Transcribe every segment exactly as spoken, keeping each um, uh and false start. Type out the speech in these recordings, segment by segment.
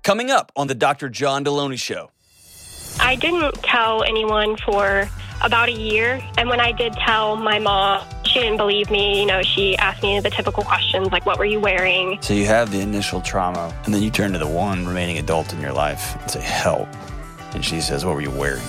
Coming up on the Doctor John Deloney Show. I didn't tell anyone for about a year, and when I did tell my mom, she didn't believe me. You know, she asked me the typical questions like, what were you wearing? So you have the initial trauma, and then you turn to the one remaining adult in your life and say, help. And she says, what were you wearing?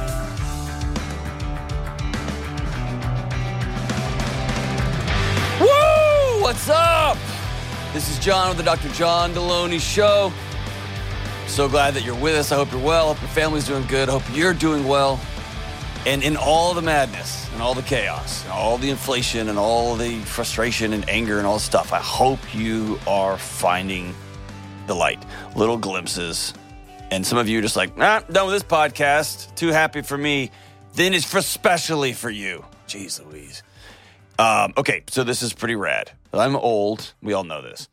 Woo! What's up? This is John with the Doctor John Deloney Show. So glad that you're with us. I hope you're well. I hope your family's doing good. I hope you're doing well. And in all the madness and all the chaos and all the inflation and all the frustration and anger and all the stuff, I hope you are finding the light, little glimpses. And some of you are just like, nah, done with this podcast. Too happy for me. Then it's for especially for you. Jeez Louise. Um, okay, so this is pretty rad. I'm old. We all know this.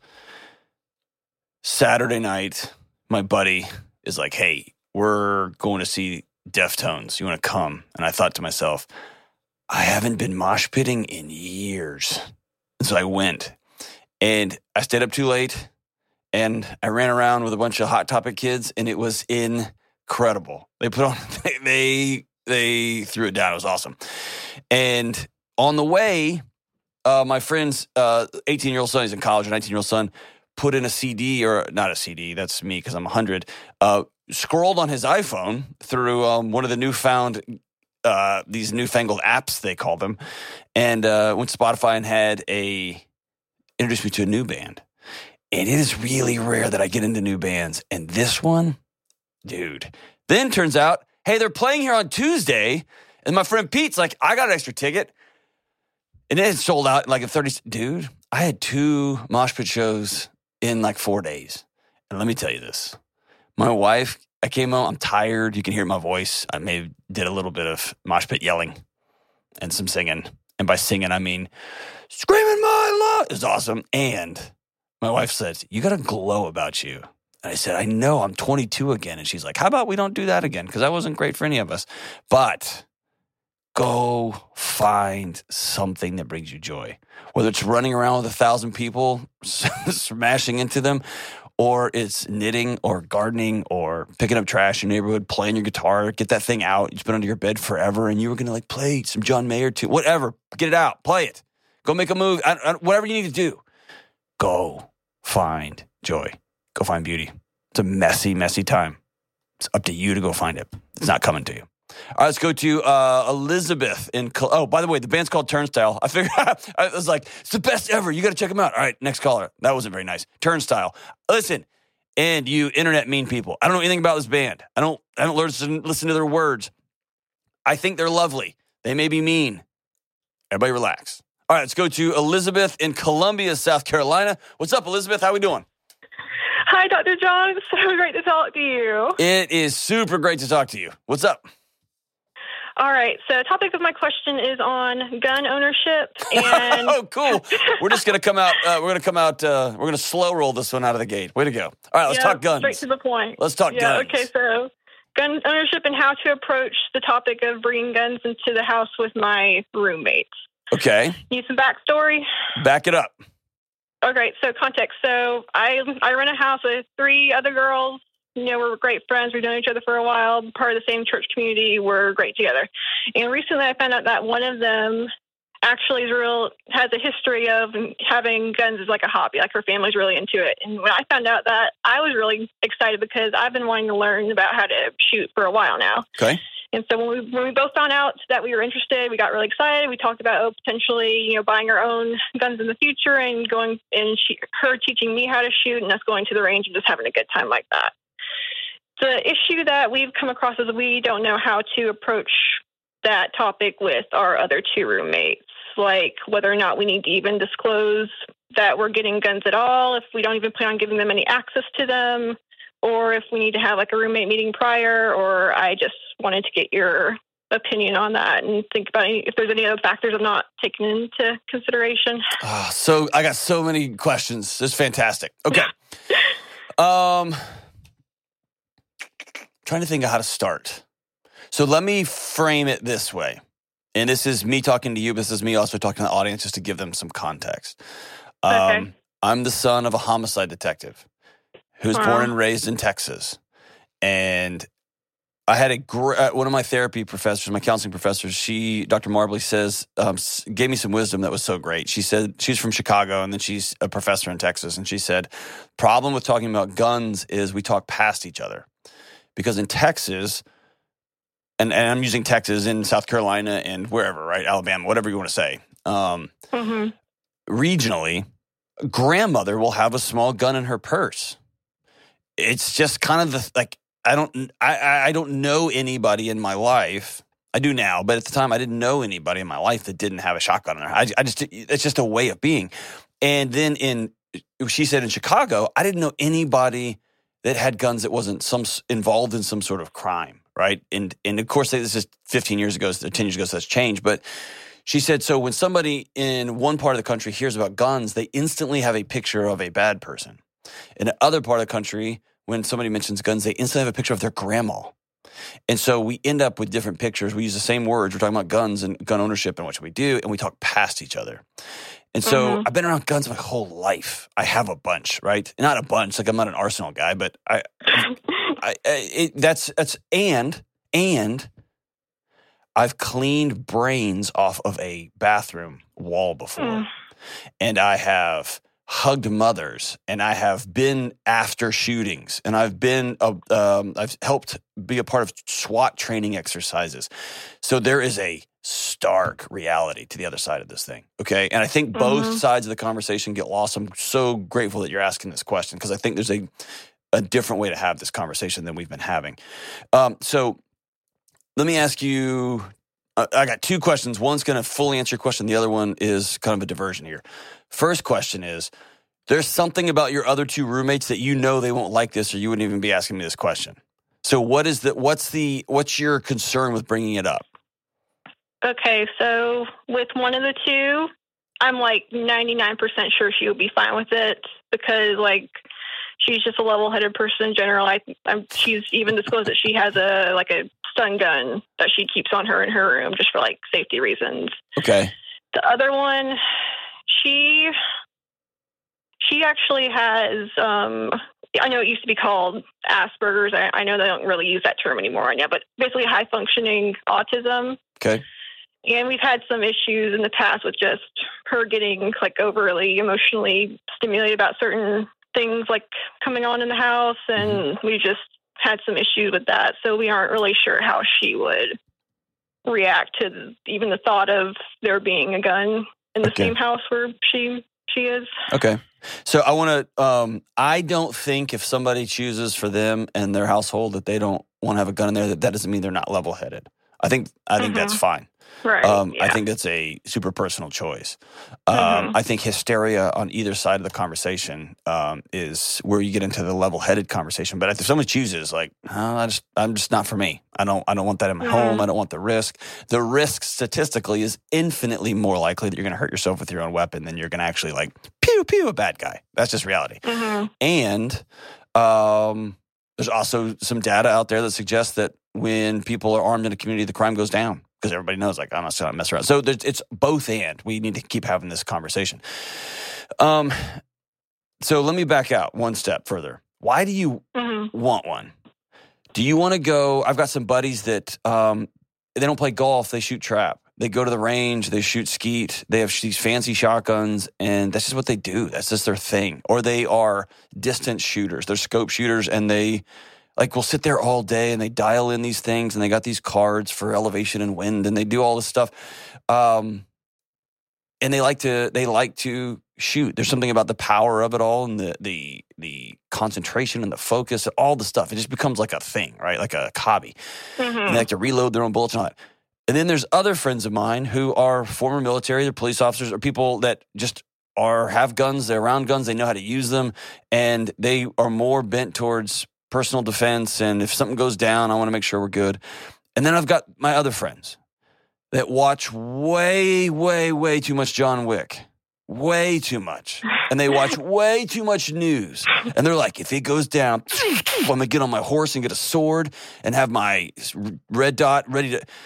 Saturday night, my buddy is like, hey, we're going to see Deftones. You want to come? And I thought to myself, I haven't been mosh pitting in years. And so I went. And I stayed up too late. And I ran around with a bunch of Hot Topic kids. And it was incredible. They put on, they, they threw it down. It was awesome. And on the way, uh, my friend's uh, eighteen-year-old son, he's in college, a nineteen-year-old son, put in a C D, or not a C D, that's me because I'm one hundred, uh, scrolled on his iPhone through um, one of the newfound, uh, these newfangled apps, they call them, and uh, went to Spotify and had a, introduced me to a new band. And it is really rare that I get into new bands. And this one, dude. Then turns out, hey, they're playing here on Tuesday, and my friend Pete's like, I got an extra ticket. And it had sold out in like a thirty, dude, I had two mosh pit shows in like four days. And let me tell you this. My wife, I came home, I'm tired. You can hear my voice. I maybe did a little bit of mosh pit yelling and some singing. And by singing, I mean screaming my love. It was awesome. And my wife said, you got a glow about you. And I said, I know, I'm twenty-two again. And she's like, how about we don't do that again? Because that wasn't great for any of us. But go find something that brings you joy. Whether it's running around with a thousand people, smashing into them, or it's knitting or gardening or picking up trash in your neighborhood, playing your guitar, get that thing out. It's been under your bed forever, and you were going to like play some John Mayer too. Whatever. Get it out. Play it. Go make a move. I, I, whatever you need to do. Go find joy. Go find beauty. It's a messy, messy time. It's up to you to go find it. It's not coming to you. All right, let's go to uh, Elizabeth in. Col- oh, by the way, the band's called Turnstile. I figured I was like, it's the best ever. You got to check them out. All right, next caller. That wasn't very nice. Turnstile. Listen, and you internet mean people. I don't know anything about this band. I don't. I don't listen listen to their words. I think they're lovely. They may be mean. Everybody, relax. All right, let's go to Elizabeth in Columbia, South Carolina. What's up, Elizabeth? How we doing? Hi, Doctor John. It's so great to talk to you. It is super great to talk to you. What's up? All right, so the topic of my question is on gun ownership. And oh, cool. We're just going to come out, uh, we're going to come out, uh, we're going to slow roll this one out of the gate. Way to go. All right, let's yeah, talk guns. Straight to the point. Let's talk yeah, guns. Okay, so gun ownership and how to approach the topic of bringing guns into the house with my roommates. Okay. Need some backstory? Back it up. Okay, so context. So I I run a house with three other girls. You know, we're great friends. We've known each other for a while, part of the same church community. We're great together. And recently I found out that one of them actually is real, has a history of having guns as like a hobby. Like her family's really into it. And when I found out that, I was really excited because I've been wanting to learn about how to shoot for a while now. Okay. And so when we, when we both found out that we were interested, we got really excited. We talked about oh, potentially, you know, buying our own guns in the future and going and she, her teaching me how to shoot and us going to the range and just having a good time like that. The issue that we've come across is we don't know how to approach that topic with our other two roommates, like whether or not we need to even disclose that we're getting guns at all, if we don't even plan on giving them any access to them, or if we need to have like a roommate meeting prior, or I just wanted to get your opinion on that and think about any, if there's any other factors I'm not taking into consideration. Oh, so I got so many questions. This is fantastic. Okay. um, trying to think of how to start. So let me frame it this way. And this is me talking to you, but this is me also talking to the audience just to give them some context. Um, Okay. I'm the son of a homicide detective who's Wow. born and raised in Texas. And I had a gr- uh, one of my therapy professors, my counseling professors, she, Doctor Marbley, says, um, s- gave me some wisdom that was so great. She said, she's from Chicago, and then she's a professor in Texas. And she said, problem with talking about guns is we talk past each other. Because in Texas, and, and I'm using Texas in South Carolina and wherever, right? Alabama, whatever you want to say. Um, Mm-hmm. regionally, grandmother will have a small gun in her purse. It's just kind of the, like, I don't, I, I don't know anybody in my life. I do now, but at the time I didn't know anybody in my life that didn't have a shotgun in there. I, I just, it's just a way of being. And then in, she said in Chicago, I didn't know anybody that had guns that wasn't some involved in some sort of crime, right? And and of course, this is fifteen years ago, ten years ago, so that's changed. But she said, so when somebody in one part of the country hears about guns, they instantly have a picture of a bad person. In the other part of the country, when somebody mentions guns, they instantly have a picture of their grandma. And so we end up with different pictures. We use the same words. We're talking about guns and gun ownership and what should we do, and we talk past each other. And so Mhm. I've been around guns my whole life. I have a bunch, right? Not a bunch, like I'm not an arsenal guy, but I, I, I it, that's that's and and I've cleaned brains off of a bathroom wall before, Mm. and I have hugged mothers, and I have been after shootings, and I've been a, um, I've helped be a part of SWAT training exercises. So there is a stark reality to the other side of this thing, okay? And I think both Mhm. sides of the conversation get lost. I'm so grateful that you're asking this question because I think there's a a different way to have this conversation than we've been having. Um, so let me ask you. Uh, I got two questions. One's going to fully answer your question. The other one is kind of a diversion here. First question is, there's something about your other two roommates that you know they won't like this, or you wouldn't even be asking me this question. So what is the what's the what's your concern with bringing it up? Okay, so with one of the two, I'm like ninety-nine percent sure she will be fine with it because, like, she's just a level-headed person in general. I, I'm, she's even disclosed that she has a like a stun gun that she keeps on her in her room just for like safety reasons. Okay. The other one, she she actually has. Um, I know it used to be called Asperger's. I, I know they don't really use that term anymore now, but basically high-functioning autism. Okay. And we've had some issues in the past with just her getting like overly emotionally stimulated about certain things like coming on in the house. And mm-hmm. we just had some issues with that. So we aren't really sure how she would react to even the thought of there being a gun in the okay. same house where she she is. Okay. So I want to, um, I don't think if somebody chooses for them and their household that they don't want to have a gun in there, that that doesn't mean they're not level-headed. I think, I think mm-hmm. that's fine. Right. Um, yeah. I think that's a super personal choice. Um, mm-hmm. I think hysteria on either side of the conversation um, is where you get into the level-headed conversation. But if someone chooses, like, oh, I just, I'm just not for me. I don't, I don't want that in my mm-hmm. home. I don't want the risk. The risk statistically is infinitely more likely that you're going to hurt yourself with your own weapon than you're going to actually like pew pew a bad guy. That's just reality. Mm-hmm. And um, there's also some data out there that suggests that when people are armed in a community, the crime goes down. Because everybody knows, like, I'm not going to mess around. So it's both and. We need to keep having this conversation. Um, so let me back out one step further. Why do you mm-hmm. want one? Do you want to go? I've got some buddies that um, they don't play golf. They shoot trap. They go to the range. They shoot skeet. They have these fancy shotguns, and that's just what they do. That's just their thing. Or they are distance shooters. They're scope shooters, and they... Like, we'll sit there all day and they dial in these things and they got these cards for elevation and wind and they do all this stuff. Um, and they like to, they like to shoot. There's something about the power of it all and the, the, the concentration and the focus, all the stuff. It just becomes like a thing, right? Like a hobby. Mm-hmm. And they like to reload their own bullets and all that. And then there's other friends of mine who are former military, they're police officers, or people that just are, have guns, they're around guns, they know how to use them. And they are more bent towards personal defense, and if something goes down, I want to make sure we're good. And then I've got my other friends that watch way, way, way too much John Wick. Way too much. And they watch way too much news. And they're like, if it goes down, I'm going to get on my horse and get a sword and have my red dot ready to...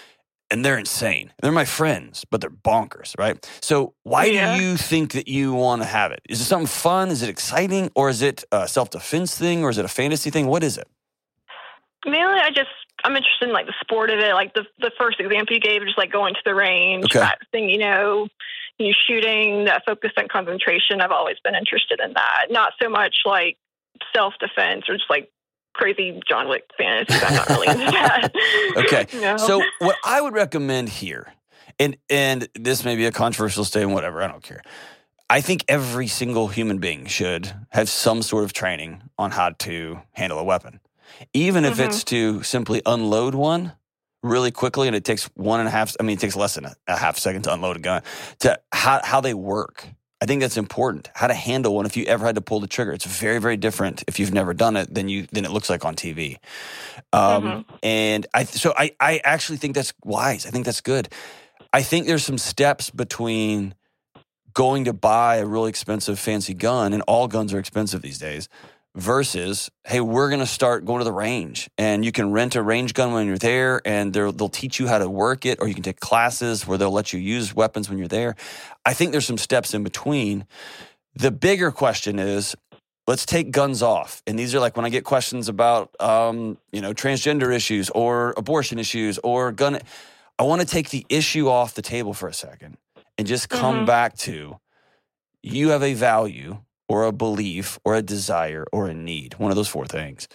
and they're insane. They're my friends, but they're bonkers, right? So why Yeah. do you think that you want to have it? Is it something fun? Is it exciting? Or is it a self-defense thing? Or is it a fantasy thing? What is it? Mainly, I just, I'm interested in like the sport of it. Like the the first example you gave, just like going to the range, Okay. practicing, you know, you shooting, that focus and concentration. I've always been interested in that. Not so much like self-defense or just like crazy John Wick fantasies. I'm not really into that. Okay. No. So what I would recommend here, and and this may be a controversial statement, whatever, I don't care. I think every single human being should have some sort of training on how to handle a weapon. Even if Mhm. it's to simply unload one really quickly, and it takes one and a half, I mean, it takes less than a, a half second to unload a gun, to how, how they work. I think that's important. How to handle one if you ever had to pull the trigger. It's very, very different if you've never done it than you than it looks like on T V. Um, Mhm. And I so I, I actually think that's wise. I think that's good. I think there's some steps between going to buy a really expensive fancy gun, and all guns are expensive these days, versus, hey, we're going to start going to the range, and you can rent a range gun when you're there, and they'll they'll teach you how to work it, or you can take classes where they'll let you use weapons when you're there. I think there's some steps in between. The bigger question is, let's take guns off. And these are like when I get questions about, um, you know, transgender issues or abortion issues or gun. I want to take the issue off the table for a second and just come Mhm. back to, you have a value or a belief or a desire or a need, one of those four things,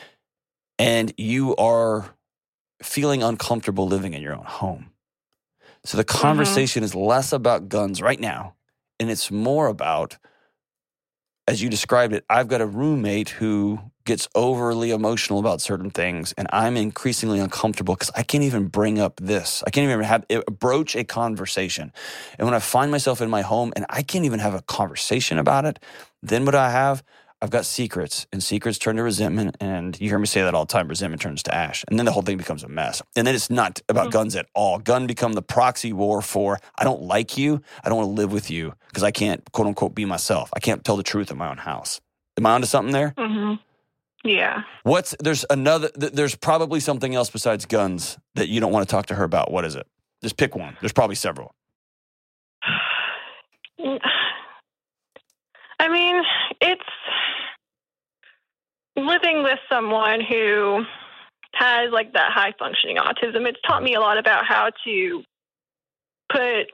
and you are feeling uncomfortable living in your own home. So the conversation is less about guns right now, and it's more about, as you described it, I've got a roommate who gets overly emotional about certain things, and I'm increasingly uncomfortable because I can't even bring up this. I can't even have broach a conversation. And when I find myself in my home and I can't even have a conversation about it, then what I have, I've got secrets, and secrets turn to resentment. And you hear me say that all the time, resentment turns to ash. And then the whole thing becomes a mess. And then it's not about Mhm. guns at all. Gun become the proxy war for, I don't like you, I don't want to live with you because I can't, quote unquote, be myself. I can't tell the truth in my own house. Am I onto something there? Mhm. Yeah. What's, there's another, th- there's probably something else besides guns that you don't want to talk to her about. What is it? Just pick one. There's probably several. I mean, it's living with someone who has like that high functioning autism. It's taught me a lot about how to put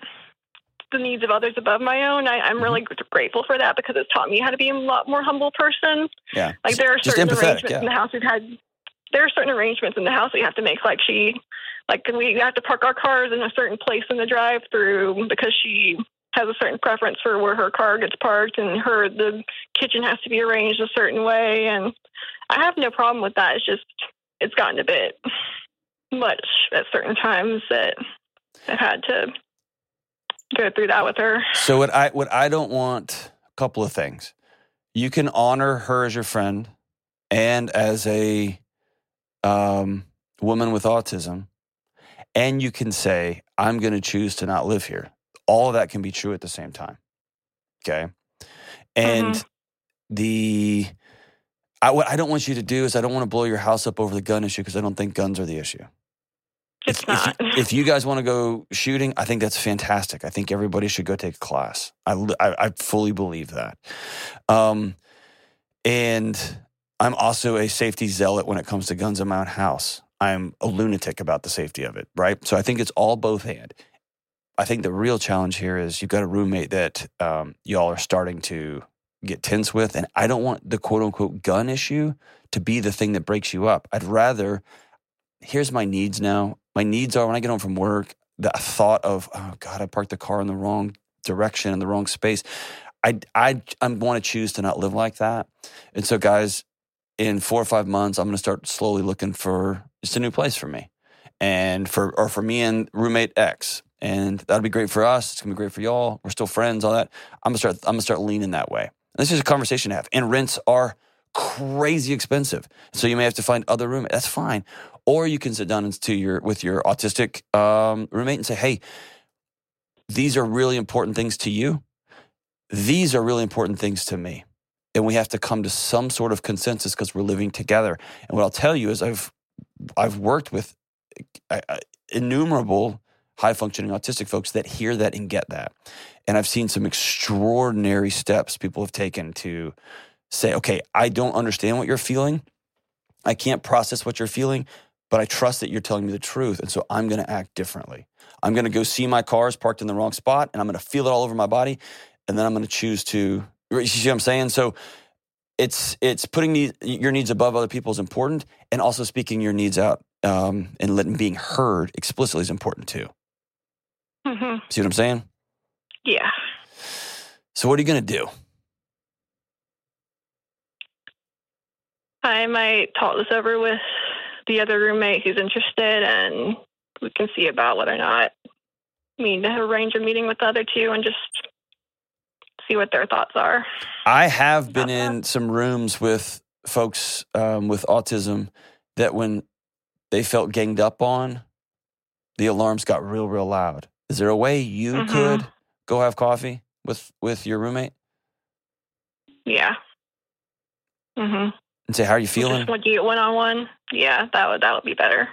the needs of others above my own. I, I'm really gr- grateful for that because it's taught me how to be a lot more humble person. Yeah. Like there are Just certain empathetic, arrangements yeah. in the house we've had. There are certain arrangements in the house we have to make. Like she, like we have to park our cars in a certain place in the drive-through because she has a certain preference for where her car gets parked, and her the kitchen has to be arranged a certain way. And I have no problem with that. It's just it's gotten a bit much at certain times that I've had to go through that with her. So what I what I don't want, a couple of things. You can honor her as your friend and as a um, woman with autism, and you can say, I'm going to choose to not live here. All of that can be true at the same time. Okay? And Mhm. the I, what I don't want you to do is I don't want to blow your house up over the gun issue because I don't think guns are the issue. It's If, not. if, if you guys want to go shooting, I think that's fantastic. I think everybody should go take a class. I, I, I fully believe that. Um, and I'm also a safety zealot when it comes to guns in my own house. I'm a lunatic about the safety of it, right? So I think it's all both hand. I think the real challenge here is you've got a roommate that um, y'all are starting to get tense with, and I don't want the quote-unquote gun issue to be the thing that breaks you up. I'd rather, here's my needs now. My needs are when I get home from work, the thought of, oh, God, I parked the car in the wrong direction, in the wrong space. I, I, I want to choose to not live like that. And so, guys, in four or five months, I'm going to start slowly looking for just a new place for me. And for, or for me and roommate X. And that'll be great for us. It's going to be great for y'all. We're still friends, all that. I'm going to start, I'm going to start leaning that way. And this is a conversation to have. And rents are crazy expensive. So you may have to find other roommates. That's fine. Or you can sit down and to your, with your autistic um, roommate and say, hey, these are really important things to you. These are really important things to me. And we have to come to some sort of consensus because we're living together. And what I'll tell you is I've, I've worked with, I, I, innumerable high-functioning autistic folks that hear that and get that. And I've seen some extraordinary steps people have taken to say, okay, I don't understand what you're feeling. I can't process what you're feeling, but I trust that you're telling me the truth, and so I'm going to act differently. I'm going to go see my cars parked in the wrong spot, and I'm going to feel it all over my body, and then I'm going to choose to, you see what I'm saying? So it's it's putting these, your needs above other people's important, and also speaking your needs out um, and letting being heard explicitly is important too. Mm-hmm. See what I'm saying? Yeah. So what are you going to do? I might talk this over with the other roommate who's interested, and we can see about whether or not we need to arrange a meeting with the other two and just see what their thoughts are. I have been in some rooms with folks um, with autism that when they felt ganged up on, the alarms got real, real loud. Is there a way you mm-hmm. could go have coffee with, with your roommate? Yeah. Mm-hmm. And say, how are you feeling? Just like you get one-on-one. Yeah, that would that would be better.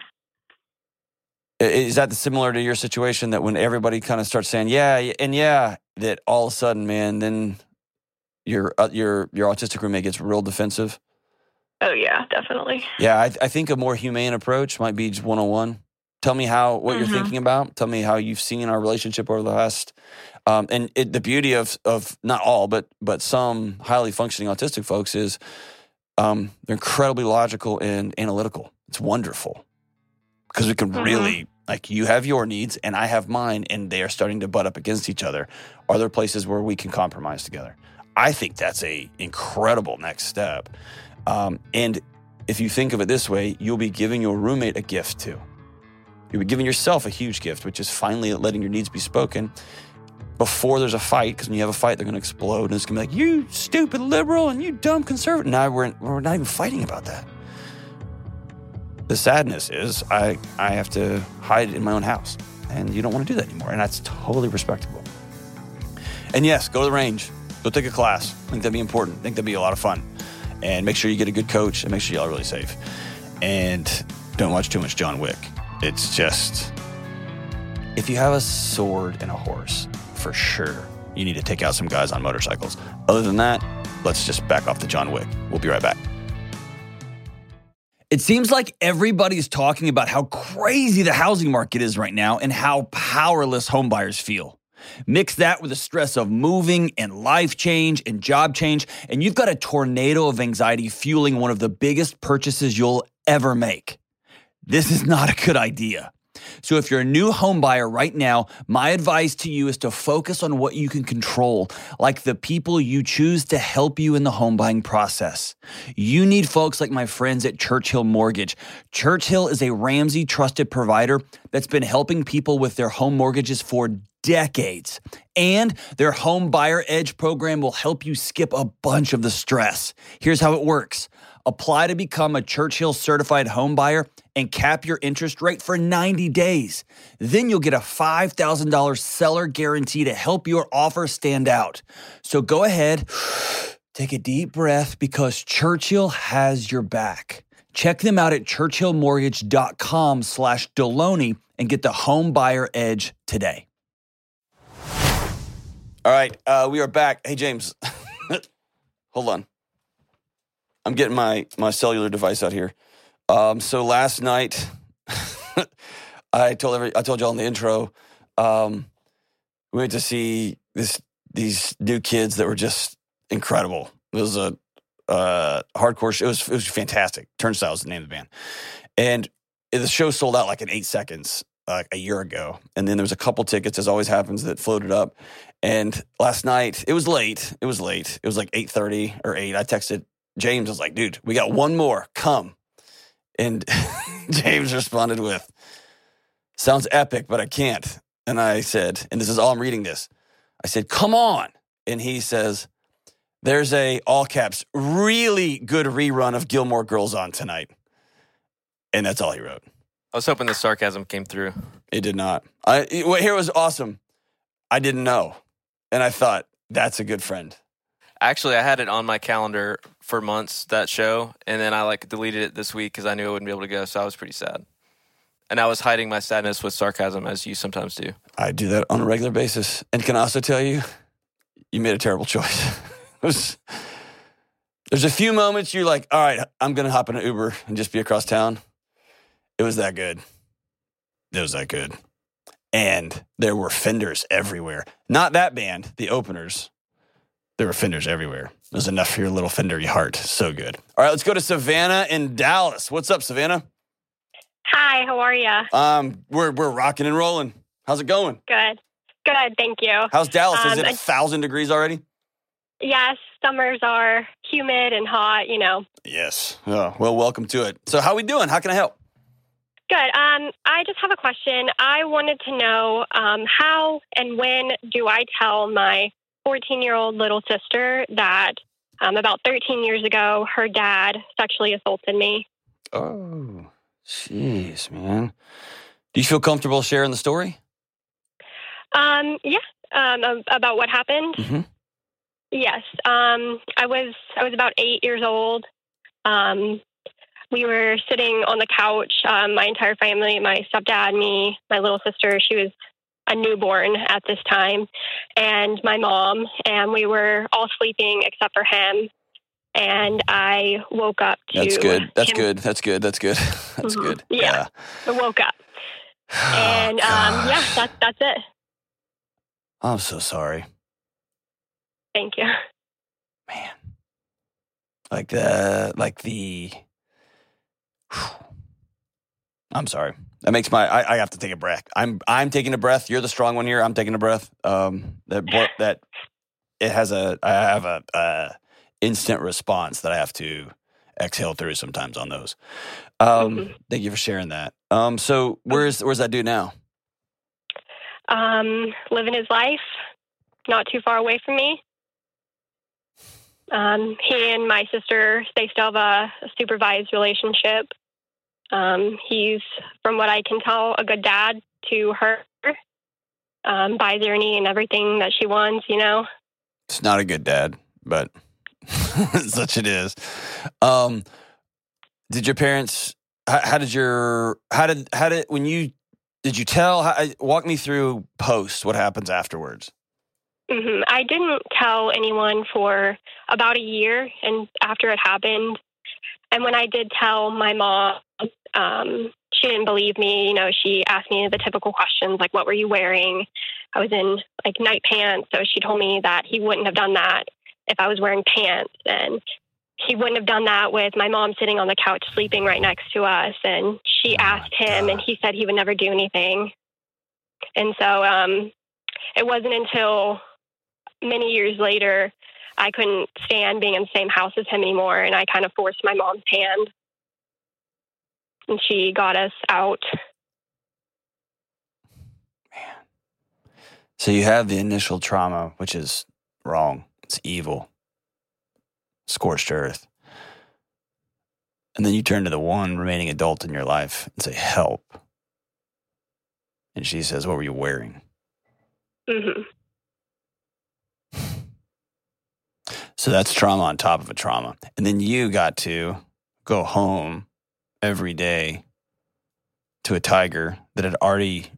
Is that similar to your situation that when everybody kind of starts saying, yeah, and yeah, that all of a sudden, man, then your uh, your your autistic roommate gets real defensive? Oh, yeah, definitely. Yeah, I, I think a more humane approach might be just one-on-one. Tell me how what mm-hmm. you're thinking about. Tell me how you've seen our relationship over the last. Um, and it, the beauty of of not all, but but some highly functioning autistic folks is um, they're incredibly logical and analytical. It's wonderful because we can mm-hmm. really like you have your needs and I have mine, and they are starting to butt up against each other. Are there places where we can compromise together? I think that's a incredible next step. Um, and if you think of it this way, you'll be giving your roommate a gift too. You'll be giving yourself a huge gift, which is finally letting your needs be spoken before there's a fight. Because when you have a fight, they're going to explode. And it's going to be like, you stupid liberal and you dumb conservative. Now we're, we're not even fighting about that. The sadness is I, I have to hide in my own house. And you don't want to do that anymore. And that's totally respectable. And yes, go to the range. Go take a class. I think that'd be important. I think that'd be a lot of fun. And make sure you get a good coach and make sure y'all are really safe. And don't watch too much John Wick. It's just, if you have a sword and a horse, for sure, you need to take out some guys on motorcycles. Other than that, let's just back off the John Wick. We'll be right back. It seems like everybody's talking about how crazy the housing market is right now and how powerless homebuyers feel. Mix that with the stress of moving and life change and job change, and you've got a tornado of anxiety fueling one of the biggest purchases you'll ever make. This is not a good idea. So if you're a new home buyer right now, my advice to you is to focus on what you can control, like the people you choose to help you in the home buying process. You need folks like my friends at Churchill Mortgage. Churchill is a Ramsey trusted provider that's been helping people with their home mortgages for decades. And their Home Buyer Edge program will help you skip a bunch of the stress. Here's how it works. Apply to become a Churchill certified home buyer and cap your interest rate for ninety days. Then you'll get a five thousand dollars seller guarantee to help your offer stand out. So go ahead, take a deep breath because Churchill has your back. Check them out at churchillmortgage.com slash Deloney and get the Home Buyer Edge today. All right, uh, we are back. Hey, James, hold on. I'm getting my, my cellular device out here. Um, so last night, I told every I told y'all in the intro, um, we went to see this these new kids that were just incredible. It was a uh, hardcore show. It was it was fantastic. Turnstile is the name of the band, and the show sold out like in eight seconds. Like a year ago. And then there was a couple tickets, as always happens, that floated up. And last night, it was late. It was late. It was like eight thirty or eight. I texted James. I was like, dude, we got one more. Come. And James responded with, sounds epic, but I can't. And I said, and this is all I'm reading this. I said, come on. And he says, there's a, all caps, really good rerun of Gilmore Girls on tonight. And that's all he wrote. I was hoping the sarcasm came through. It did not. I well, here was awesome. I didn't know. And I thought, that's a good friend. Actually, I had it on my calendar for months, that show, and then I like deleted it this week because I knew I wouldn't be able to go, so I was pretty sad. And I was hiding my sadness with sarcasm, as you sometimes do. I do that on a regular basis. And can I also tell you, you made a terrible choice. It was, there's a few moments you're like, all right, I'm going to hop in an Uber and just be across town. It was that good. It was that good. And there were fenders everywhere. Not that band, the openers. There were fenders everywhere. It was enough for your little fendery heart. So good. All right, let's go to Savannah in Dallas. What's up, Savannah? Hi, how are you? Um, we're we're rocking and rolling. How's it going? Good. Good, thank you. How's Dallas? Is Um, it a I- thousand degrees already? Yes, summers are humid and hot, you know. Yes. Oh, well, welcome to it. So how we doing? How can I help? Good. Um, I just have a question. I wanted to know um, how and when do I tell my fourteen-year-old little sister that um, about thirteen years ago, her dad sexually assaulted me? Oh, jeez, man. Do you feel comfortable sharing the story? Um, yeah, um, ab- about what happened. Mm-hmm. Yes. Um, I was I was about eight years old. Um, we were sitting on the couch, um, my entire family, my stepdad, me, my little sister. She was a newborn at this time, and my mom, and we were all sleeping except for him. And I woke up to That's good. That's him. good. That's good. That's good. That's Mhm. good. Yeah. I woke up, Oh, and um, yeah, gosh. that's that's it. I'm so sorry, Thank you. man. Like the, like the, I'm sorry. That makes my, I, I have to take a breath. I'm, I'm taking a breath. You're the strong one here. I'm taking a breath. Um, that, bo- that it has a, I have a, uh, instant response that I have to exhale through sometimes on those. Um, Mhm. Thank you for sharing that. Um, so where's, where's that dude now? Um, living his life, not too far away from me. Um, he and my sister, they still have a, a supervised relationship. Um, he's, from what I can tell, a good dad to her. Um, buys her any and everything that she wants, you know. It's not a good dad, but such it is. Um, did your parents? How, how did your? How did? How did? When you did you tell? How, walk me through post. What happens afterwards? hmm I didn't tell anyone for about a year, and after it happened, and when I did tell my mom, um, she didn't believe me. You know, she asked me the typical questions like, "What were you wearing?" I was in like night pants, so she told me that he wouldn't have done that if I was wearing pants, and he wouldn't have done that with my mom sitting on the couch sleeping right next to us. And she Oh, asked my him, God. and he said he would never do anything. And so um, it wasn't until many years later I couldn't stand being in the same house as him anymore, and I kind of forced my mom's hand, and she got us out. So you have the initial trauma, which is wrong. It's evil. Scorched earth. And then you turn to the one remaining adult in your life and say, help. And she says, what were you wearing? hmm So that's trauma on top of a trauma. And then you got to go home every day to a tiger that had already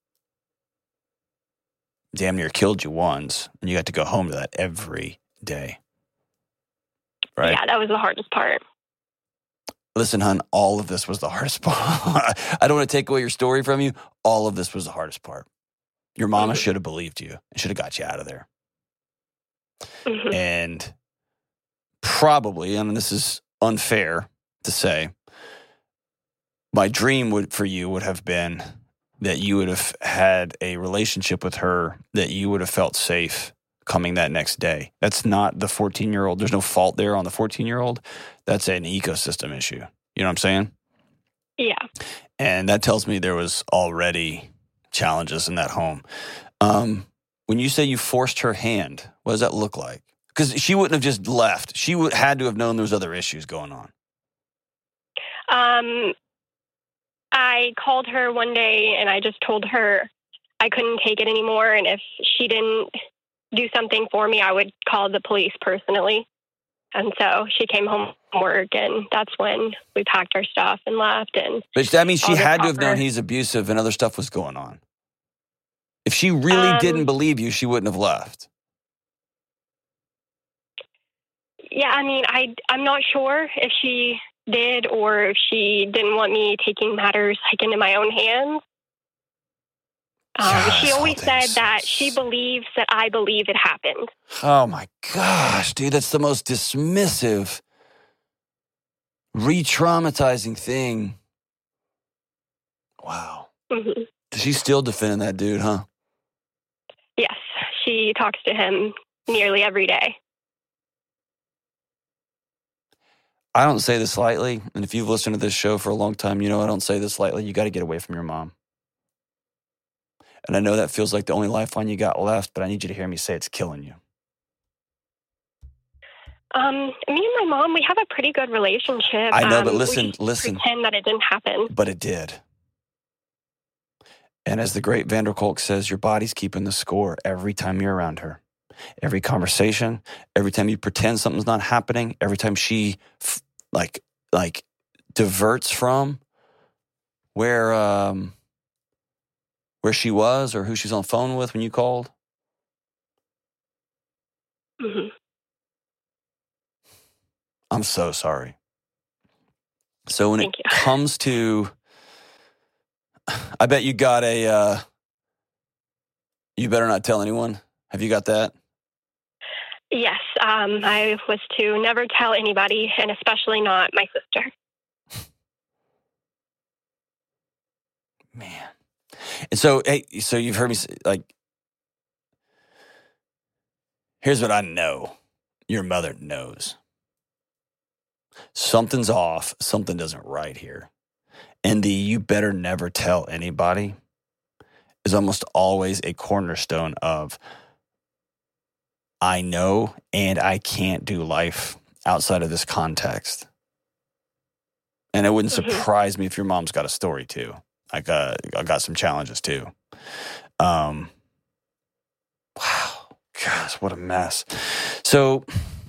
damn near killed you once. And you got to go home to that every day. Right? Yeah, that was the hardest part. Listen, hon, all of this was the hardest part. I don't want to take away your story from you. All of this was the hardest part. Your mama Mhm. should have believed you and should have got you out of there. hmm And probably, I mean, this is unfair to say, my dream would for you would have been that you would have had a relationship with her that you would have felt safe coming that next day. That's not the fourteen-year-old. There's no fault there on the fourteen-year-old. That's an ecosystem issue. You know what I'm saying? Yeah. And that tells me there was already challenges in that home. Um, when you say you forced her hand, what does that look like? Because she wouldn't have just left. She would had to have known there was other issues going on. Um, I called her one day and I just told her I couldn't take it anymore. And if she didn't do something for me, I would call the police personally. And so she came home from work, and that's when we packed our stuff and left. And But that means she all the had to have known proper- he's abusive and other stuff was going on. If she really Um, didn't believe you, she wouldn't have left. Yeah, I mean, I, I'm not sure if she did or if she didn't want me taking matters like into my own hands. Um, God, she this always whole thing said that sucks. she believes that I believe it happened. Oh my gosh, dude, that's the most dismissive, re-traumatizing thing. Wow. hmm She's still defending that dude, huh? Yes, she talks to him nearly every day. I don't say this lightly, and if you've listened to this show for a long time, you know I don't say this lightly. You got to get away from your mom. And I know that feels like the only lifeline you got left, but I need you to hear me say it's killing you. Um, me and my mom, we have a pretty good relationship. I know, but Um, listen, we just listen. pretend that it didn't happen. But it did. And as the great Vander Kolk says, your body's keeping the score every time you're around her. Every conversation, every time you pretend something's not happening, every time she f- like like diverts from where um, where she was or who she's on the phone with when you called. hmm I'm so sorry. So when Thank it you. comes to, I bet you got a, uh, you better not tell anyone. Have you got that? Yes, um, I was to never tell anybody, and especially not my sister. Man. And so, hey, so you've heard me say, like, here's what I know. Your mother knows. Something's off. Something doesn't right here. And the you better never tell anybody is almost always a cornerstone of I know and I can't do life outside of this context. And it wouldn't Mhm. surprise me if your mom's got a story too. I got, I got some challenges too. Um, wow. Gosh, what a mess. So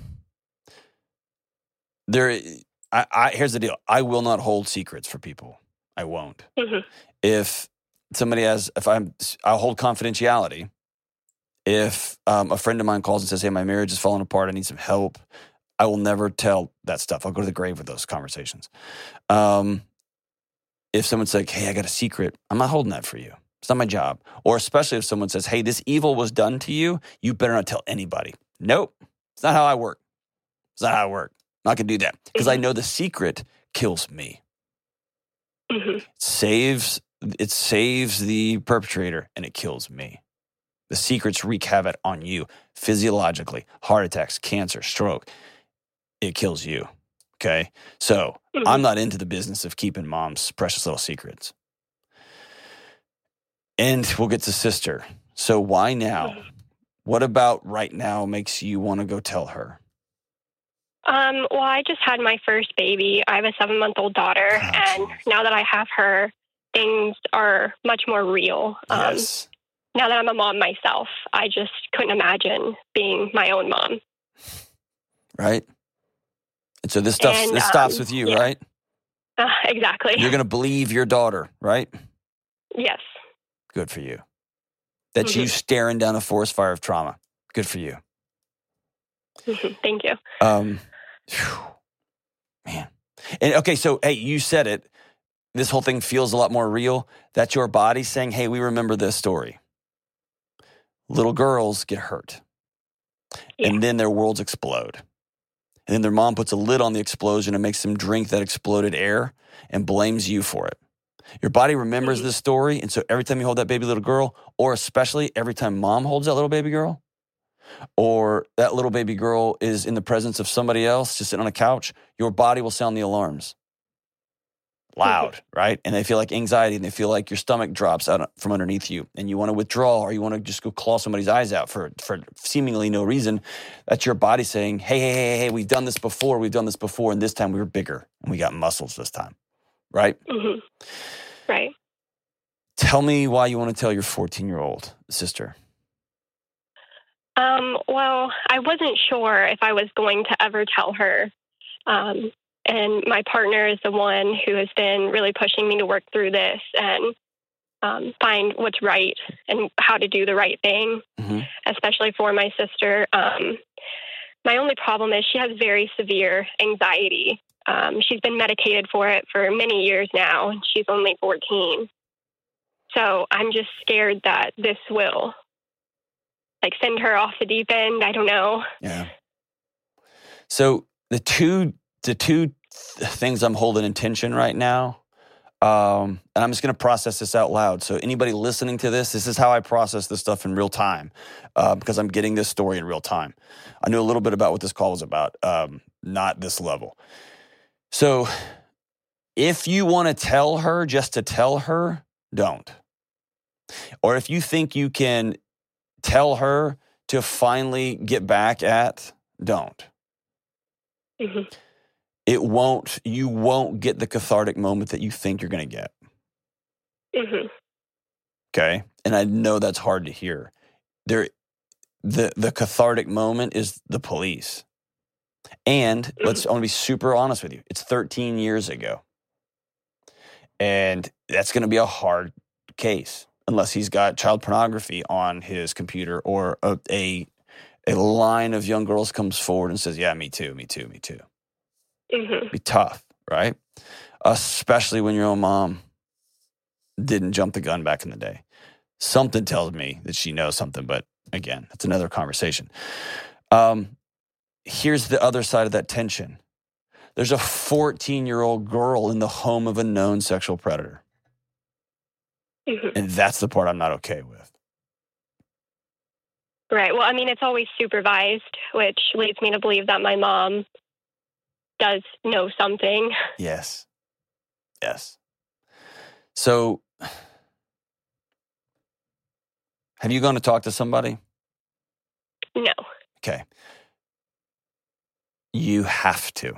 there, I, I, here's the deal. I will not hold secrets for people. I won't. hmm If somebody has, if I'm, I'll hold confidentiality. If um, a friend of mine calls and says, hey, my marriage is falling apart, I need some help, I will never tell that stuff. I'll go to the grave with those conversations. Um, if someone's like, hey, I got a secret, I'm not holding that for you. It's not my job. Or especially if someone says, hey, this evil was done to you, you better not tell anybody. Nope. It's not how I work. It's not how I work. I'm not going to do that because I know the secret kills me. hmm It saves, it saves the perpetrator and it kills me. The secrets wreak havoc on you physiologically, heart attacks, cancer, stroke. It kills you. Okay. So hmm I'm not into the business of keeping mom's precious little secrets. And we'll get to sister. So why now? What about right now makes you want to go tell her? Um, well, I just had my first baby. I have a seven-month-old daughter, Oh, and geez. now that I have her, things are much more real. Um, Yes. Now that I'm a mom myself, I just couldn't imagine being my own mom. Right? And so this stuff, And, this stops um, with you, yeah. right? Uh, exactly. You're going to believe your daughter, right? Yes. Good for you. That's Mhm. you staring down a forest fire of trauma. Good for you. Mhm. Thank you. Um, phew. Man. And okay, so, hey, you said it. This whole thing feels a lot more real. That's your body saying, hey, we remember this story. Little girls get hurt. Yeah. And then their worlds explode. And then their mom puts a lid on the explosion and makes them drink that exploded air and blames you for it. Your body remembers Mhm. this story, and so every time you hold that baby little girl, or especially every time mom holds that little baby girl, or that little baby girl is in the presence of somebody else just sitting on a couch, your body will sound the alarms. Loud, right? And they feel like anxiety, and they feel like your stomach drops out from underneath you, and you want to withdraw, or you want to just go claw somebody's eyes out for, for seemingly no reason. That's your body saying, hey, hey, hey, hey, we've done this before, we've done this before, and this time we were bigger, and we got muscles this time, right? hmm Right. Tell me why you want to tell your fourteen-year-old sister. Um, well, I wasn't sure if I was going to ever tell her. Um, and my partner is the one who has been really pushing me to work through this and um, find what's right and how to do the right thing, Mm-hmm. especially for my sister. Um, my only problem is she has very severe anxiety. Um, she's been medicated for it for many years now, and she's only fourteen. So I'm just scared that this will like send her off the deep end. I don't know. Yeah. So the two the two th- things I'm holding in tension right now, um, and I'm just going to process this out loud. So anybody listening to this, this is how I process this stuff in real time, uh, because I'm getting this story in real time. I knew a little bit about what this call was about, um, not this level. So if you want to tell her just to tell her, don't. Or if you think you can tell her to finally get back at, don't. Mm-hmm. It won't, you won't get the cathartic moment that you think you're going to get. Mm-hmm. Okay? And I know that's hard to hear. There, the, the cathartic moment is the police. And mm-hmm. let's, I want to be super honest with you. It's thirteen years ago. And that's going to be a hard case unless he's got child pornography on his computer or a, a, a line of young girls comes forward and says, yeah, me too, me too, me too. Mm-hmm. Be tough, right? Especially when your own mom didn't jump the gun back in the day. Something tells me that she knows something, but again, that's another conversation. Um, here's the other side of that tension. There's a fourteen-year-old girl in the home of a known sexual predator. Mm-hmm. And that's the part I'm not okay with. Right. Well, I mean, it's always supervised, which leads me to believe that my mom does know something. Yes. Yes. So, have you gone to talk to somebody? No. Okay. You have to.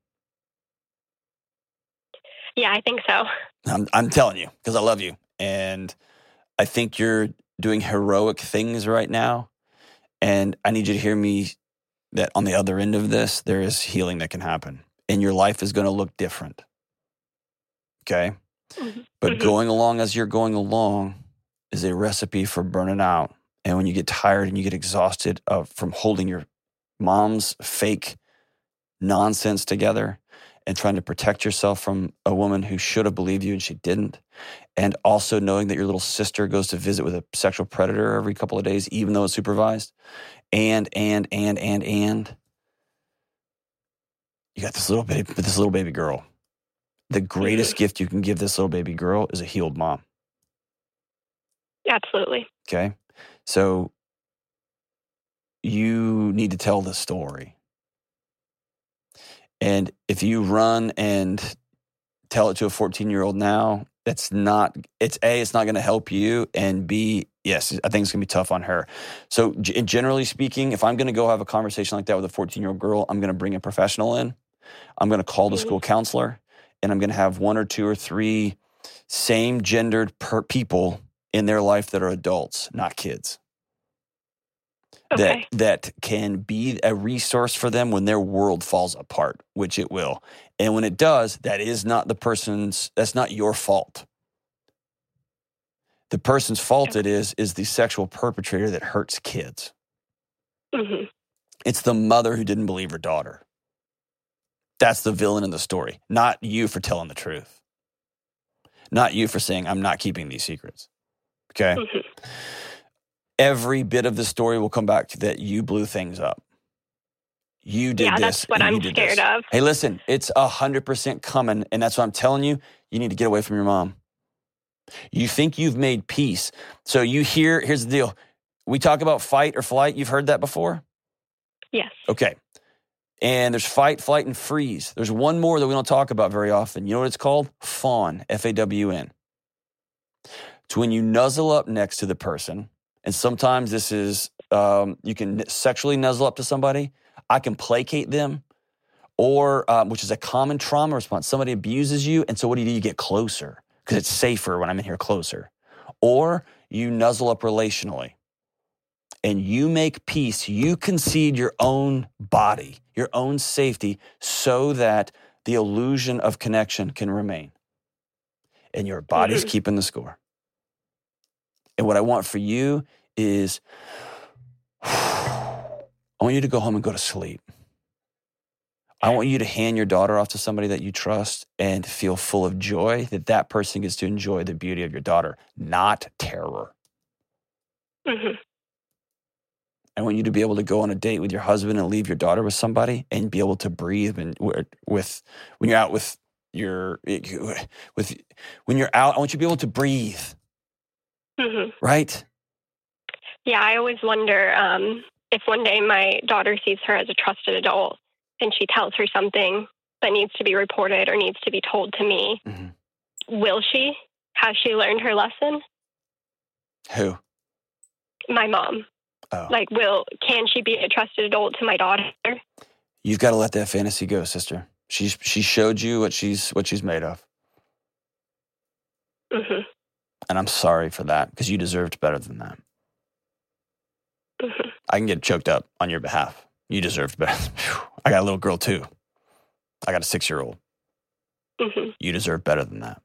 Yeah, I think so. I'm, I'm telling you, because I love you. And I think you're doing heroic things right now. And I need you to hear me that on the other end of this, there is healing that can happen. And your life is going to look different. Okay? Mm-hmm. But mm-hmm. going along as you're going along is a recipe for burning out. And when you get tired and you get exhausted of, from holding your mom's fake nonsense together and trying to protect yourself from a woman who should have believed you and she didn't, and also knowing that your little sister goes to visit with a sexual predator every couple of days, even though it's supervised, and, and, and, and, and, you got this little baby, this little baby girl. The greatest mm-hmm. gift you can give this little baby girl is a healed mom. Absolutely. Okay? So you need to tell the story. And if you run and tell it to a fourteen-year-old now, that's not, it's A, it's not going to help you, and B, yes, I think it's going to be tough on her. So g- generally speaking, if I'm going to go have a conversation like that with a fourteen-year-old girl, I'm going to bring a professional in. I'm going to call the school counselor, and I'm going to have one or two or three same-gendered per- people in their life that are adults, not kids. Okay. That that can be a resource for them when their world falls apart, which it will. And when it does, that is not the person's, that's not your fault. The person's fault Okay. it is, is the sexual perpetrator that hurts kids. Mm-hmm. It's the mother who didn't believe her daughter. That's the villain in the story, not you for telling the truth. Not you for saying, I'm not keeping these secrets. Okay? Mm-hmm. Every bit of the story will come back to that you blew things up. You did yeah, this. that's what and I'm you did scared this. of. Hey, listen, it's one hundred percent coming, and that's what I'm telling you. You need to get away from your mom. You think you've made peace. So you hear, here's the deal. We talk about fight or flight. You've heard that before? Yes. Okay. And there's fight, flight, and freeze. There's one more that we don't talk about very often. You know what it's called? Fawn, F A W N. It's when you nuzzle up next to the person, and sometimes this is, um, you can sexually nuzzle up to somebody. I can placate them, or, um, which is a common trauma response. Somebody abuses you, and so what do you do? You get closer, because it's safer when I'm in here closer. Or you nuzzle up relationally. and you make peace, you concede your own body, your own safety, so that the illusion of connection can remain. And your body's Mhm. keeping the score. And what I want for you is, I want you to go home and go to sleep. I want you to hand your daughter off to somebody that you trust and feel full of joy that that person gets to enjoy the beauty of your daughter, not terror. Mhm. I want you to be able to go on a date with your husband and leave your daughter with somebody and be able to breathe and with when you're out with your with when you're out. I want you to be able to breathe. Mhm. Right? Yeah, I always wonder um, if one day my daughter sees her as a trusted adult and she tells her something that needs to be reported or needs to be told to me, Mm-hmm. will she? Has she learned her lesson? Who? My mom. Oh. Like, will can she be a trusted adult to my daughter? You've got to let that fantasy go, sister. She's she showed you what she's what she's made of. Mm-hmm. And I'm sorry for that, because you deserved better than that. Mm-hmm. I can get choked up on your behalf. You deserved better. I got a little girl too. I got a six-year-old. Mm-hmm. You deserve better than that.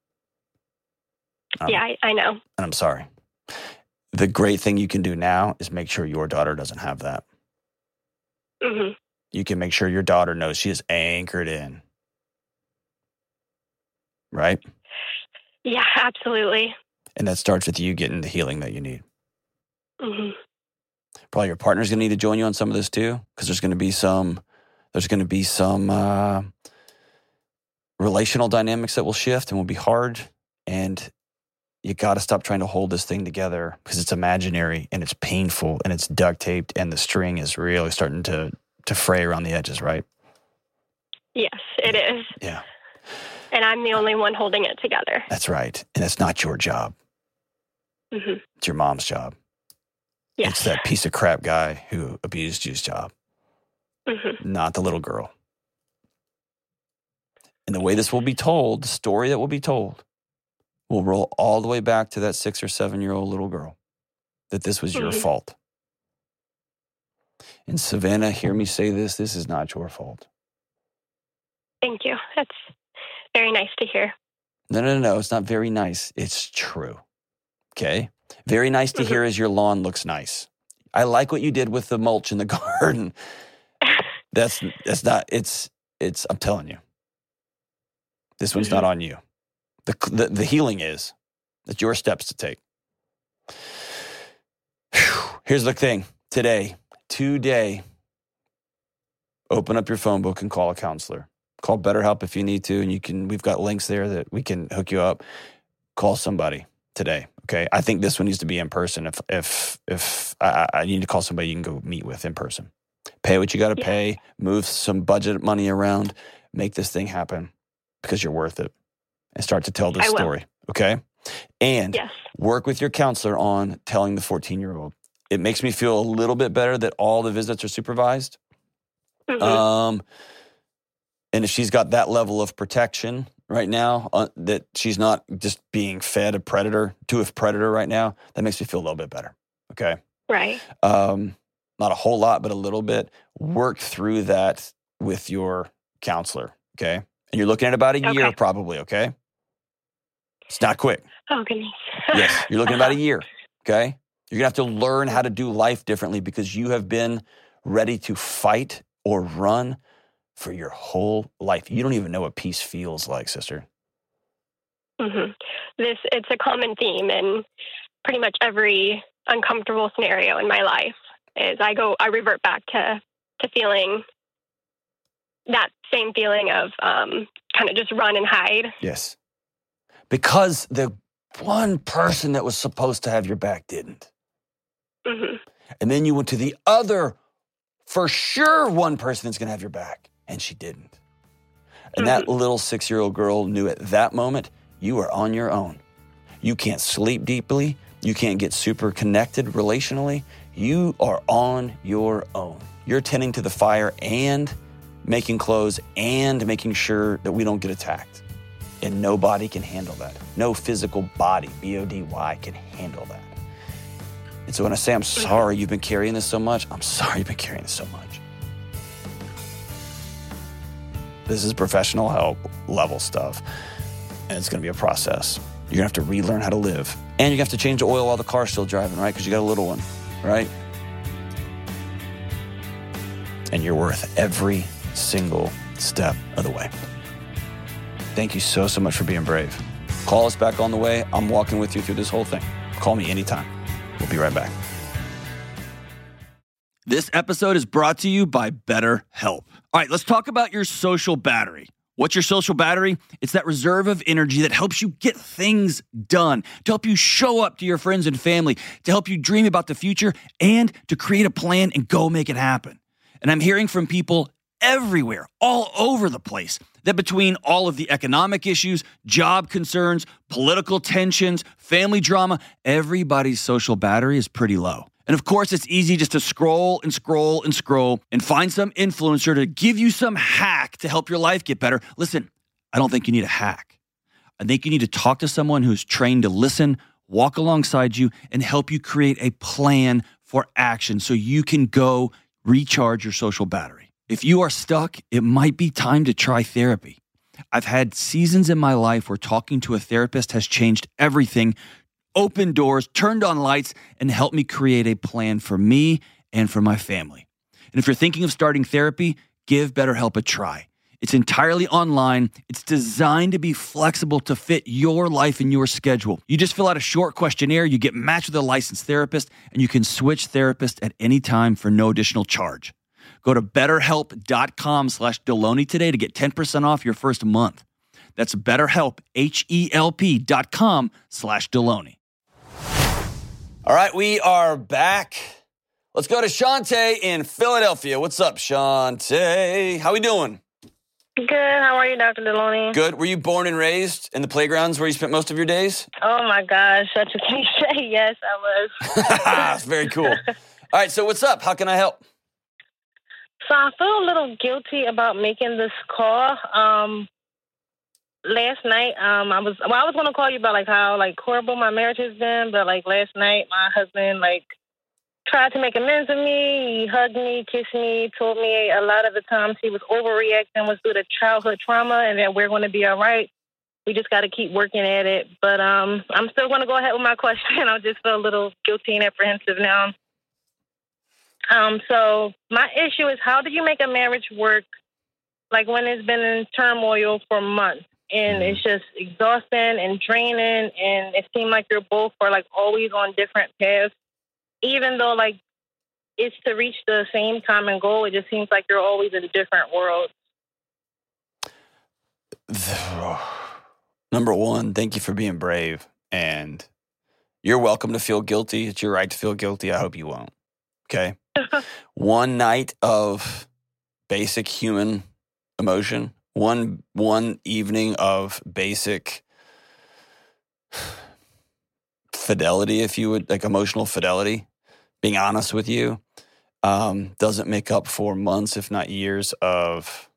Um, Yeah, I, I know. And I'm sorry. The great thing you can do now is make sure your daughter doesn't have that. Mm-hmm. You can make sure your daughter knows she is anchored in. Right? Yeah, absolutely. And that starts with you getting the healing that you need. Mm-hmm. Probably your partner's going to need to join you on some of this too, because there's going to be some, there's going to be some uh, relational dynamics that will shift and will be hard. And you got to stop trying to hold this thing together, because it's imaginary and it's painful and it's duct taped and the string is really starting to, to fray around the edges, right? Yes, it is. Yeah. And I'm the only one holding it together. That's right. And it's not your job. Mm-hmm. It's your mom's job. Yes. It's that piece of crap guy who abused you's job, Mm-hmm. not the little girl. And the way this will be told, the story that will be told, will roll all the way back to that six or seven-year-old little girl, that this was your Mhm. fault. And Savannah, hear me say this, this is not your fault. Thank you. That's very nice to hear. No, no, no, no, it's not very nice. It's true. Okay? Very nice to Mhm. hear is your lawn looks nice. I like what you did with the mulch in the garden. That's that's not, it's, it's, I'm telling you. This one's not on you. The, the the healing is. It's your steps to take. Whew. Here's the thing. Today, today, open up your phone book and call a counselor. Call BetterHelp if you need to, and you can. We've got links there that we can hook you up. Call somebody today. Okay, I think this one needs to be in person. If if if I, I need to call somebody, you can go meet with in person. Pay what you got to Yeah. pay. Move some budget money around. Make this thing happen, because you're worth it. And start to tell this I will. story. Okay, and Yes. work with your counselor on telling the fourteen-year-old. It makes me feel a little bit better that all the visits are supervised. Mhm. Um, and if she's got that level of protection right now, uh, that she's not just being fed a predator to a predator right now, that makes me feel a little bit better. Okay. Right. Um, not a whole lot, but a little bit. Work through that with your counselor. Okay. And you're looking at about a year Okay. probably. Okay. It's not quick. Oh, goodness. Yes. You're looking at about a year. Okay. You're going to have to learn how to do life differently, because you have been ready to fight or run for your whole life. You don't even know what peace feels like, sister. hmm This it's a common theme in pretty much every uncomfortable scenario in my life. Is I go I revert back to to feeling that same feeling of um, kind of just run and hide. Yes. Because the one person that was supposed to have your back didn't. hmm And then you went to the other, for sure, one person that's going to have your back, and she didn't. And that little six-year-old girl knew at that moment, you are on your own. You can't sleep deeply. You can't get super connected relationally. You are on your own. You're tending to the fire and making clothes and making sure that we don't get attacked. And nobody can handle that. No physical body, B O D Y, can handle that. And so when I say I'm sorry you've been carrying this so much, I'm sorry you've been carrying this so much. This is professional help level stuff. And it's going to be a process. You're going to have to relearn how to live. And you have to change the oil while the car's still driving, right? Because you got a little one, right? And you're worth every single step of the way. Thank you so, so much for being brave. Call us back on the way. I'm walking with you through this whole thing. Call me anytime. We'll be right back. This episode is brought to you by BetterHelp. All right, let's talk about your social battery. What's your social battery? It's that reserve of energy that helps you get things done, to help you show up to your friends and family, to help you dream about the future, and to create a plan and go make it happen. And I'm hearing from people everywhere, all over the place, that between all of the economic issues, job concerns, political tensions, family drama, everybody's social battery is pretty low. And of course, it's easy just to scroll and scroll and scroll and find some influencer to give you some hack to help your life get better. Listen, I don't think you need a hack. I think you need to talk to someone who's trained to listen, walk alongside you, and help you create a plan for action so you can go recharge your social battery. If you are stuck, it might be time to try therapy. I've had seasons in my life where talking to a therapist has changed everything, opened doors, turned on lights, and helped me create a plan for me and for my family. And if you're thinking of starting therapy, give BetterHelp a try. It's entirely online. It's designed to be flexible to fit your life and your schedule. You just fill out a short questionnaire, you get matched with a licensed therapist, and you can switch therapists at any time for no additional charge. Go to betterhelp.com slash Delony today to get ten percent off your first month. That's BetterHelp, H-E-L-P dot com slash Delony. All right, we are back. Let's go to Shantae in Philadelphia. What's up, Shantae? How we doing? Good. How are you, Doctor Delony? Good. Were you born and raised in the playgrounds where you spent most of your days? Oh, my gosh. Such a cliche. Yes, I was. That's very cool. All right, so what's up? How can I help? So I feel a little guilty about making this call. Um, last night, um, I was well. I was going to call you about like how like horrible my marriage has been, but like last night, my husband like tried to make amends with me. He hugged me, kissed me, told me a lot of the times he was overreacting was due to childhood trauma, and that we're going to be all right. We just got to keep working at it. But um, I'm still going to go ahead with my question. I just feel a little guilty and apprehensive now. Um, so my issue is, how do you make a marriage work like when it's been in turmoil for months and it's just exhausting and draining, and it seems like you're both are like always on different paths, even though like it's to reach the same common goal. It just seems like you're always in different worlds. Number one, thank you for being brave, and you're welcome to feel guilty. It's your right to feel guilty. I hope you won't. Okay. One night of basic human emotion, one one evening of basic fidelity, if you would, like emotional fidelity, being honest with you, um, doesn't make up for months, if not years, of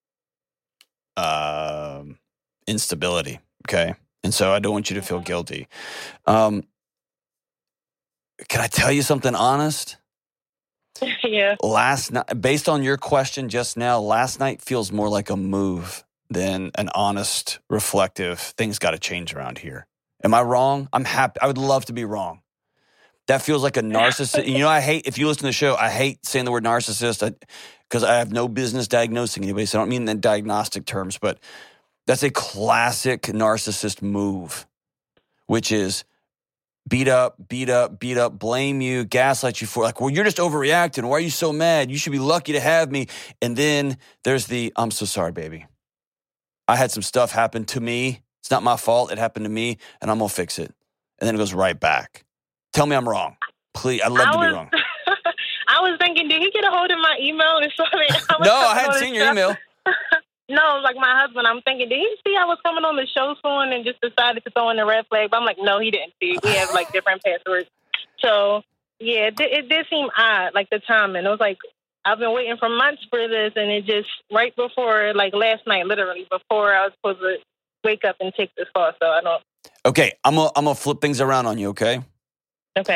uh, instability. Okay. And so I don't want you to feel guilty. Um, can I tell you something honest? Yeah. Last night, based on your question just now, last night feels more like a move than an honest, reflective, things got to change around here. Am I wrong? I'm happy. I would love to be wrong. That feels like a narcissist. You know, I hate, if you listen to the show, I hate saying the word narcissist because I, I have no business diagnosing anybody. So I don't mean in diagnostic terms, but that's a classic narcissist move, which is beat up, beat up, beat up, blame you, gaslight you for like, well, you're just overreacting. Why are you so mad? You should be lucky to have me. And then there's the, I'm so sorry, baby. I had some stuff happen to me. It's not my fault. It happened to me, and I'm going to fix it. And then it goes right back. Tell me I'm wrong. Please, I'd love I to was, be wrong. I was thinking, did he get a hold of my email and show me? I No, I hadn't seen your stuff. email. No, like my husband, I'm thinking, did he see I was coming on the show soon and just decided to throw in the red flag? But I'm like, no, he didn't see. We have like different passwords. So, yeah, it, it did seem odd, like the timing. It was like, I've been waiting for months for this, and it just right before, like last night, literally, before I was supposed to wake up and take this call. So I don't. Okay, I'm going I'm to flip things around on you, okay? Okay.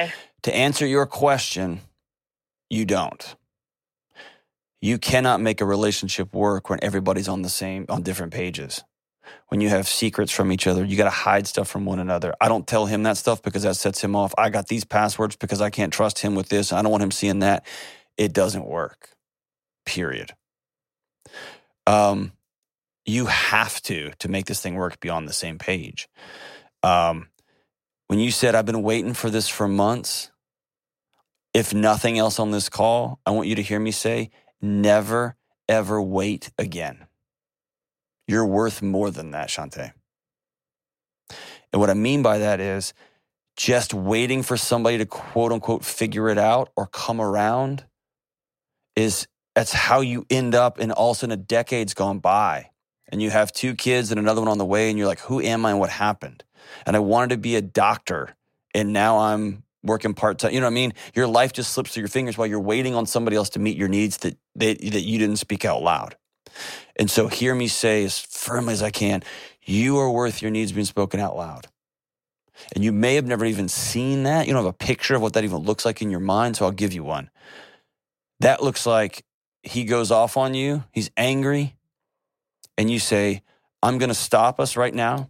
to answer your question, you don't. You cannot make a relationship work when everybody's on the same, on different pages. When you have secrets from each other, you got to hide stuff from one another. I don't tell him that stuff because that sets him off. I got these passwords because I can't trust him with this. I don't want him seeing that. It doesn't work, period. Um, you have to, to make this thing work, be on the same page. Um, when you said, I've been waiting for this for months, if nothing else on this call, I want you to hear me say, never, ever wait again. You're worth more than that, Shantae. And what I mean by that is just waiting for somebody to quote unquote figure it out or come around is, that's how you end up in all of a sudden a decade's gone by and you have two kids and another one on the way and you're like, who am I and what happened? And I wanted to be a doctor and now I'm working part-time. You know what I mean? Your life just slips through your fingers while you're waiting on somebody else to meet your needs that they, that you didn't speak out loud. And so hear me say as firmly as I can, you are worth your needs being spoken out loud. And you may have never even seen that. You don't have a picture of what that even looks like in your mind, so I'll give you one. That looks like he goes off on you, he's angry, and you say, I'm going to stop us right now.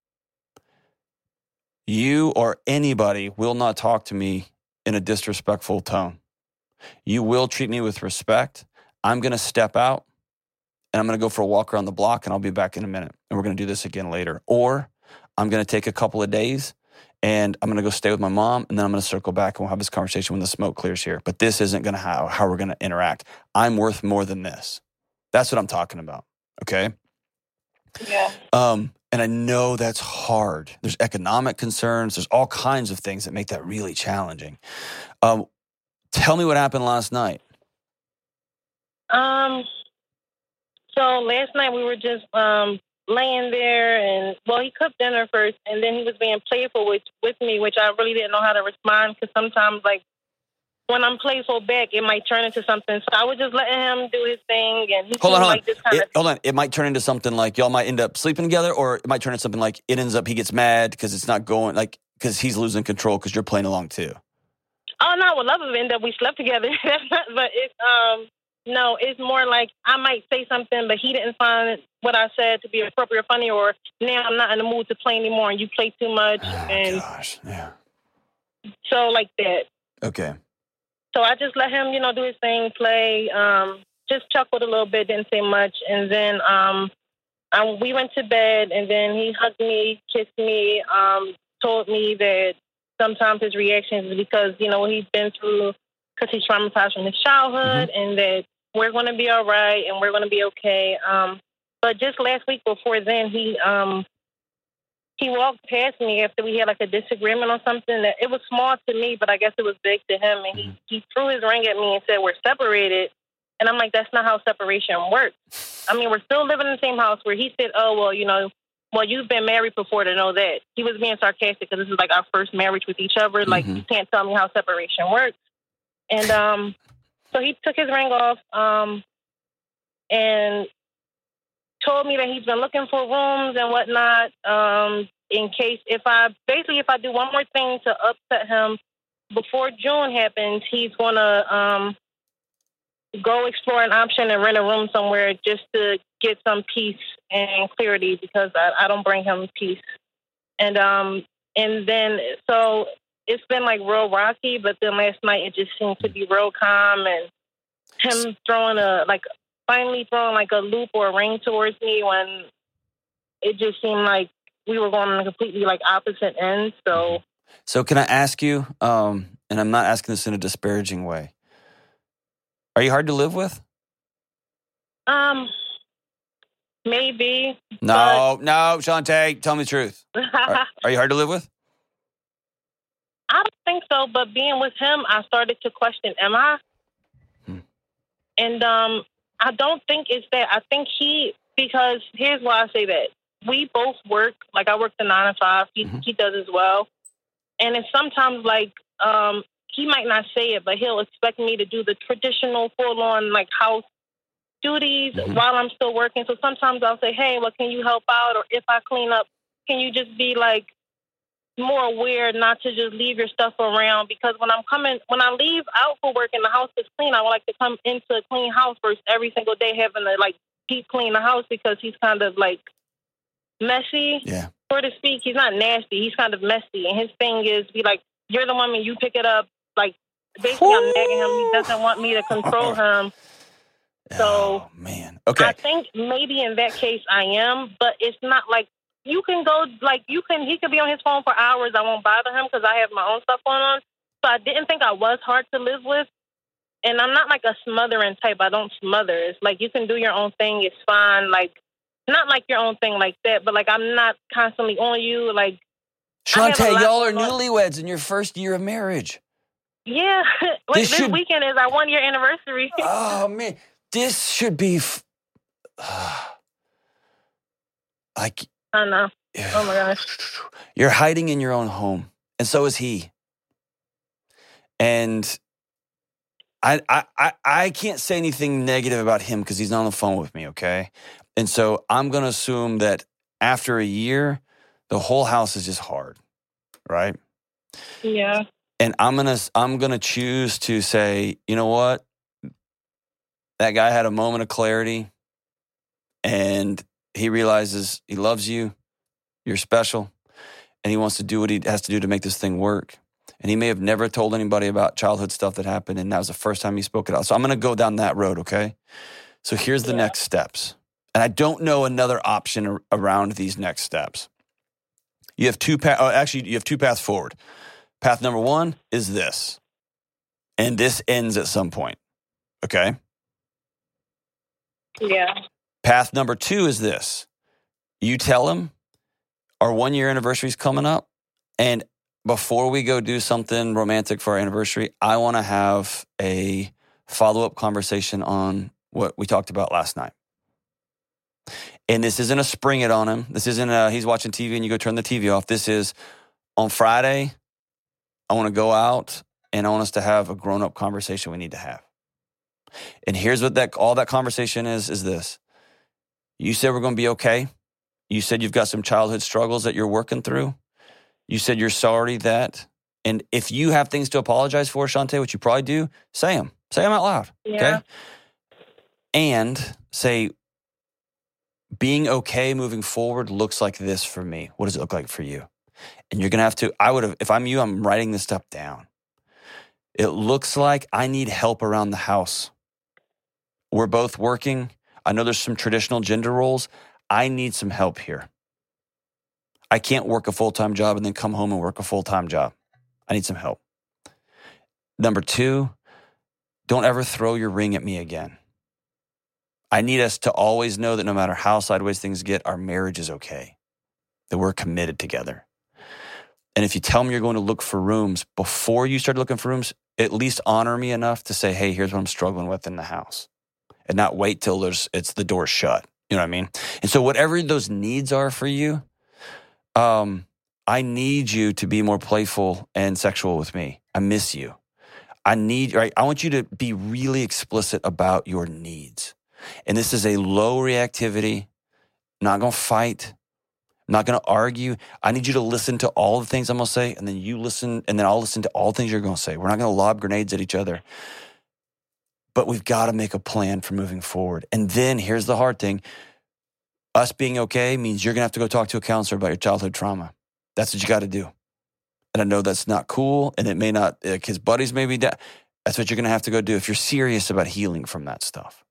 You or anybody will not talk to me in a disrespectful tone. You will treat me with respect. I'm going to step out and I'm going to go for a walk around the block and I'll be back in a minute. And we're going to do this again later. Or I'm going to take a couple of days and I'm going to go stay with my mom and then I'm going to circle back and we'll have this conversation when the smoke clears here. But this isn't going to how, how we're going to interact. I'm worth more than this. That's what I'm talking about. Okay? Yeah. Um, and I know that's hard. There's economic concerns. There's all kinds of things that make that really challenging. Um, tell me what happened last night. Um. So last night we were just um laying there, and well, he cooked dinner first, and then he was being playful with with me, which I really didn't know how to respond because sometimes, like, when I'm playful back, it might turn into something. So I was just letting him do his thing, and he hold on, hold like on. this kind It, of. hold on. It might turn into something like y'all might end up sleeping together, or it might turn into something like it ends up he gets mad because it's not going like because he's losing control because you're playing along too. Oh no, I would love if it ended up we slept together. But it's um no, it's more like I might say something, but he didn't find what I said to be appropriate or funny, or now I'm not in the mood to play anymore, and you play too much, Oh, and gosh, yeah. so like that. Okay. So I just let him, you know, do his thing, play, um, just chuckled a little bit, didn't say much. And then um, I, we went to bed, and then he hugged me, kissed me, um, told me that sometimes his reactions is because, you know, what he's been through because he's traumatized from his childhood, Mm-hmm. and that we're going to be all right and we're going to be okay. Um, but just last week before then, he um, he walked past me after we had like a disagreement on something that it was small to me, but I guess it was big to him. And he, he threw his ring at me and said, we're separated. And I'm like, that's not how separation works. I mean, we're still living in the same house. Where he said, oh, well, you know, well, you've been married before to know that. He was being sarcastic because this is like our first marriage with each other. Like, Mhm. you can't tell me how separation works. And um, so he took his ring off um, and told me that he's been looking for rooms and whatnot um, in case if I, basically if I do one more thing to upset him before June happens, he's going to um, go explore an option and rent a room somewhere just to get some peace and clarity because I, I don't bring him peace. And um, and then, so it's been like real rocky, but then last night it just seemed to be real calm, and him throwing a, like, finally throwing like a loop or a ring towards me when it just seemed like we were going on completely like opposite ends. So, So can I ask you, um, and I'm not asking this in a disparaging way, are you hard to live with? um, maybe. No, no, Shantae, tell me the truth. But Are, are you hard to live with? I don't think so, but being with him, I started to question, am I? Hmm. And um, I don't think it's that. I think he, because here's why I say that. We both work, like I work the nine to five, he, Mm-hmm. he does as well. And it's sometimes like, um, he might not say it, but he'll expect me to do the traditional full-on like house duties Mm-hmm. while I'm still working. So sometimes I'll say, hey, well, can you help out? Or if I clean up, can you just be like, more aware not to just leave your stuff around, because when I'm coming, when I leave out for work and the house is clean, I would like to come into a clean house first every single day, having to like deep clean the house, because he's kind of like messy, Yeah. so to speak. He's not nasty. He's kind of messy. And his thing is be like, you're the woman, you pick it up. Like, basically, I'm nagging him. He doesn't want me to control him. So, oh, man. Okay. I think maybe in that case I am, but it's not like you can go, like, you can, he could be on his phone for hours. I won't bother him because I have my own stuff going on. So I didn't think I was hard to live with. And I'm not like a smothering type. I don't smother. It's like you can do your own thing. It's fine. Like, not like your own thing like that, but like I'm not constantly on you. Like, Shantae, y'all are newlyweds in your first year of marriage. Yeah. Wait, This this should- weekend is our one year anniversary. Oh, man. This should be f- like, I know. Oh my gosh. you're hiding in your own home, and so is he. And I, I, I, I can't say anything negative about him because he's not on the phone with me, okay? And so I'm going to assume that after a year, the whole house is just hard, right? Yeah. And I'm going to I'm going to choose to say, you know what? That guy had a moment of clarity, and he realizes he loves you, you're special, and he wants to do what he has to do to make this thing work. And he may have never told anybody about childhood stuff that happened, and that was the first time he spoke it out. So I'm going to go down that road, okay? So here's the Yeah. next steps. And I don't know another option ar- around these next steps. You have two paths. Oh, actually, you have two paths forward. Path number one is this, and this ends at some point, okay? Yeah. Path number two is this. You tell him our one-year anniversary is coming up, and before we go do something romantic for our anniversary, I want to have a follow-up conversation on what we talked about last night. And this isn't a spring it on him. This isn't a, he's watching T V and you go turn the T V off. This is on Friday, I want to go out and I want us to have a grown-up conversation we need to have. And here's what that all that conversation is, is this. You said we're going to be okay. You said you've got some childhood struggles that you're working through. You said you're sorry that, and if you have things to apologize for, Shantae, which you probably do, say them. Say them out loud, Yeah. okay? And say, being okay moving forward looks like this for me. What does it look like for you? And you're going to have to, I would have, if I'm you, I'm writing this stuff down. It looks like I need help around the house. We're both working. I know there's some traditional gender roles. I need some help here. I can't work a full-time job and then come home and work a full-time job. I need some help. Number two, don't ever throw your ring at me again. I need us to always know that no matter how sideways things get, our marriage is okay, that we're committed together. And if you tell me you're going to look for rooms, before you start looking for rooms, at least honor me enough to say, hey, here's what I'm struggling with in the house. And not wait till there's it's the door shut. You know what I mean? And so whatever those needs are for you, um, I need you to be more playful and sexual with me. I miss you. I need, right? I want you to be really explicit about your needs. And this is a low reactivity, not going to fight, not going to argue. I need you to listen to all the things I'm going to say, and then you listen, and then I'll listen to all the things you're going to say. We're not going to lob grenades at each other. But we've got to make a plan for moving forward. And then here's the hard thing. Us being okay means you're going to have to go talk to a counselor about your childhood trauma. That's what you got to do. And I know that's not cool, and it may not, like his buddies may be down. That's what you're going to have to go do if you're serious about healing from that stuff.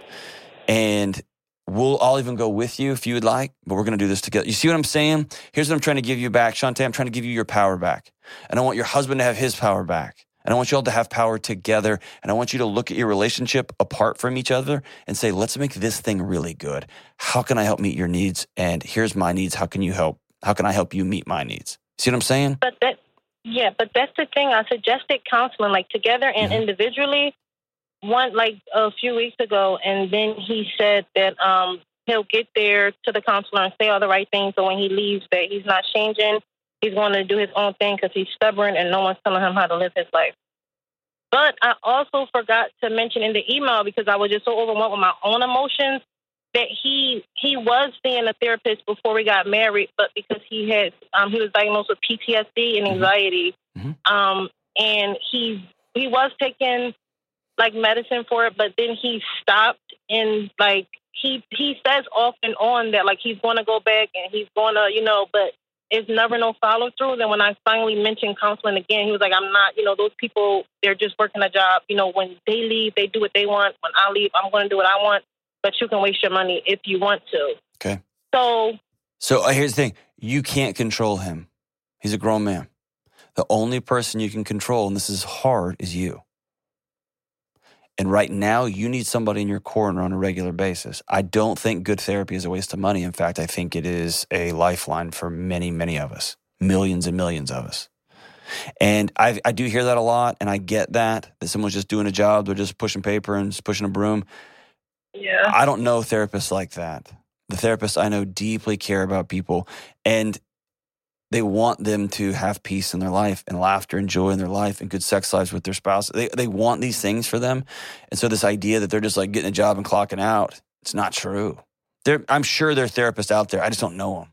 And we'll, I'll even go with you if you would like, but we're going to do this together. You see what I'm saying? Here's what I'm trying to give you back. Shantae, I'm trying to give you your power back. And I want your husband to have his power back. And I want you all to have power together. And I want you to look at your relationship apart from each other and say, let's make this thing really good. How can I help meet your needs? And here's my needs. How can you help? How can I help you meet my needs? See what I'm saying? But that, yeah, but that's the thing. I suggested counseling, like together and Mhm. individually, one like a few weeks ago, and then he said that um he'll get there to the counselor and say all the right things. So when he leaves, that he's not changing. He's going to do his own thing because he's stubborn and no one's telling him how to live his life. But I also forgot to mention in the email, because I was just so overwhelmed with my own emotions, that he he was seeing a therapist before we got married, but because he had um, he was diagnosed with P T S D and anxiety, Mm-hmm. um, and he he was taking like medicine for it, but then he stopped, and like he he says off and on that like he's going to go back and he's going to, you know, but it's never no follow through. Then when I finally mentioned counseling again, he was like, I'm not, you know, those people, they're just working a job. You know, when they leave, they do what they want. When I leave, I'm going to do what I want, but you can waste your money if you want to. Okay. So, So uh, here's the thing. You can't control him. He's a grown man. The only person you can control, and this is hard, is you. And right now, you need somebody in your corner on a regular basis. I don't think good therapy is a waste of money. In fact, I think it is a lifeline for many, many of us, millions and millions of us. And I, I do hear that a lot, and I get that, that someone's just doing a job, they're just pushing paper and just pushing a broom. yeah. I don't know therapists like that. The therapists I know deeply care about people, and they want them to have peace in their life and laughter and joy in their life and good sex lives with their spouse. They they want these things for them. And so this idea that they're just like getting a job and clocking out, it's not true. They're, I'm sure there are therapists out there. I just don't know them.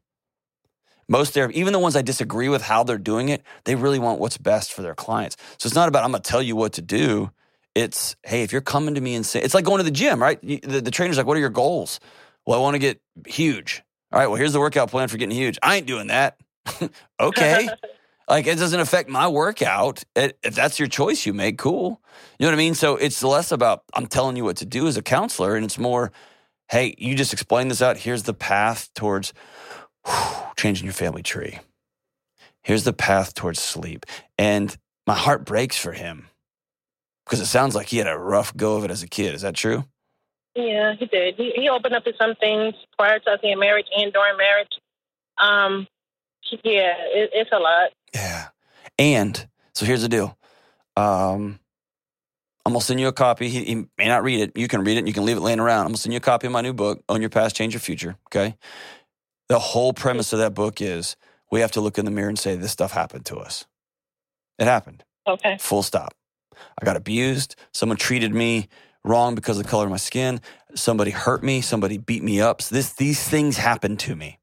Most therapists, even the ones I disagree with how they're doing it, they really want what's best for their clients. So it's not about, I'm going to tell you what to do. It's, hey, if you're coming to me and saying, it's like going to the gym, right? The, the trainer's like, what are your goals? Well, I want to get huge. All right, well, here's the workout plan for getting huge. I ain't doing that. Okay. Like, it doesn't affect my workout. It, if that's your choice you make, cool. You know what I mean? So it's less about, I'm telling you what to do as a counselor, and it's more, hey, you just explain this out. Here's the path towards whew, changing your family tree. Here's the path towards sleep. And my heart breaks for him because it sounds like he had a rough go of it as a kid. Is that true? Yeah, he did. He, he opened up to some things prior to us getting married and during marriage. Um, yeah, it, it's a lot. Yeah. And so here's the deal. Um, I'm going to send you a copy. He, he may not read it. You can read it and you can leave it laying around. I'm going to send you a copy of my new book, Own Your Past, Change Your Future. Okay. The whole premise of that book is we have to look in the mirror and say, this stuff happened to us. It happened. Okay. Full stop. I got abused. Someone treated me wrong because of the color of my skin. Somebody hurt me. Somebody beat me up. So this, these things happened to me.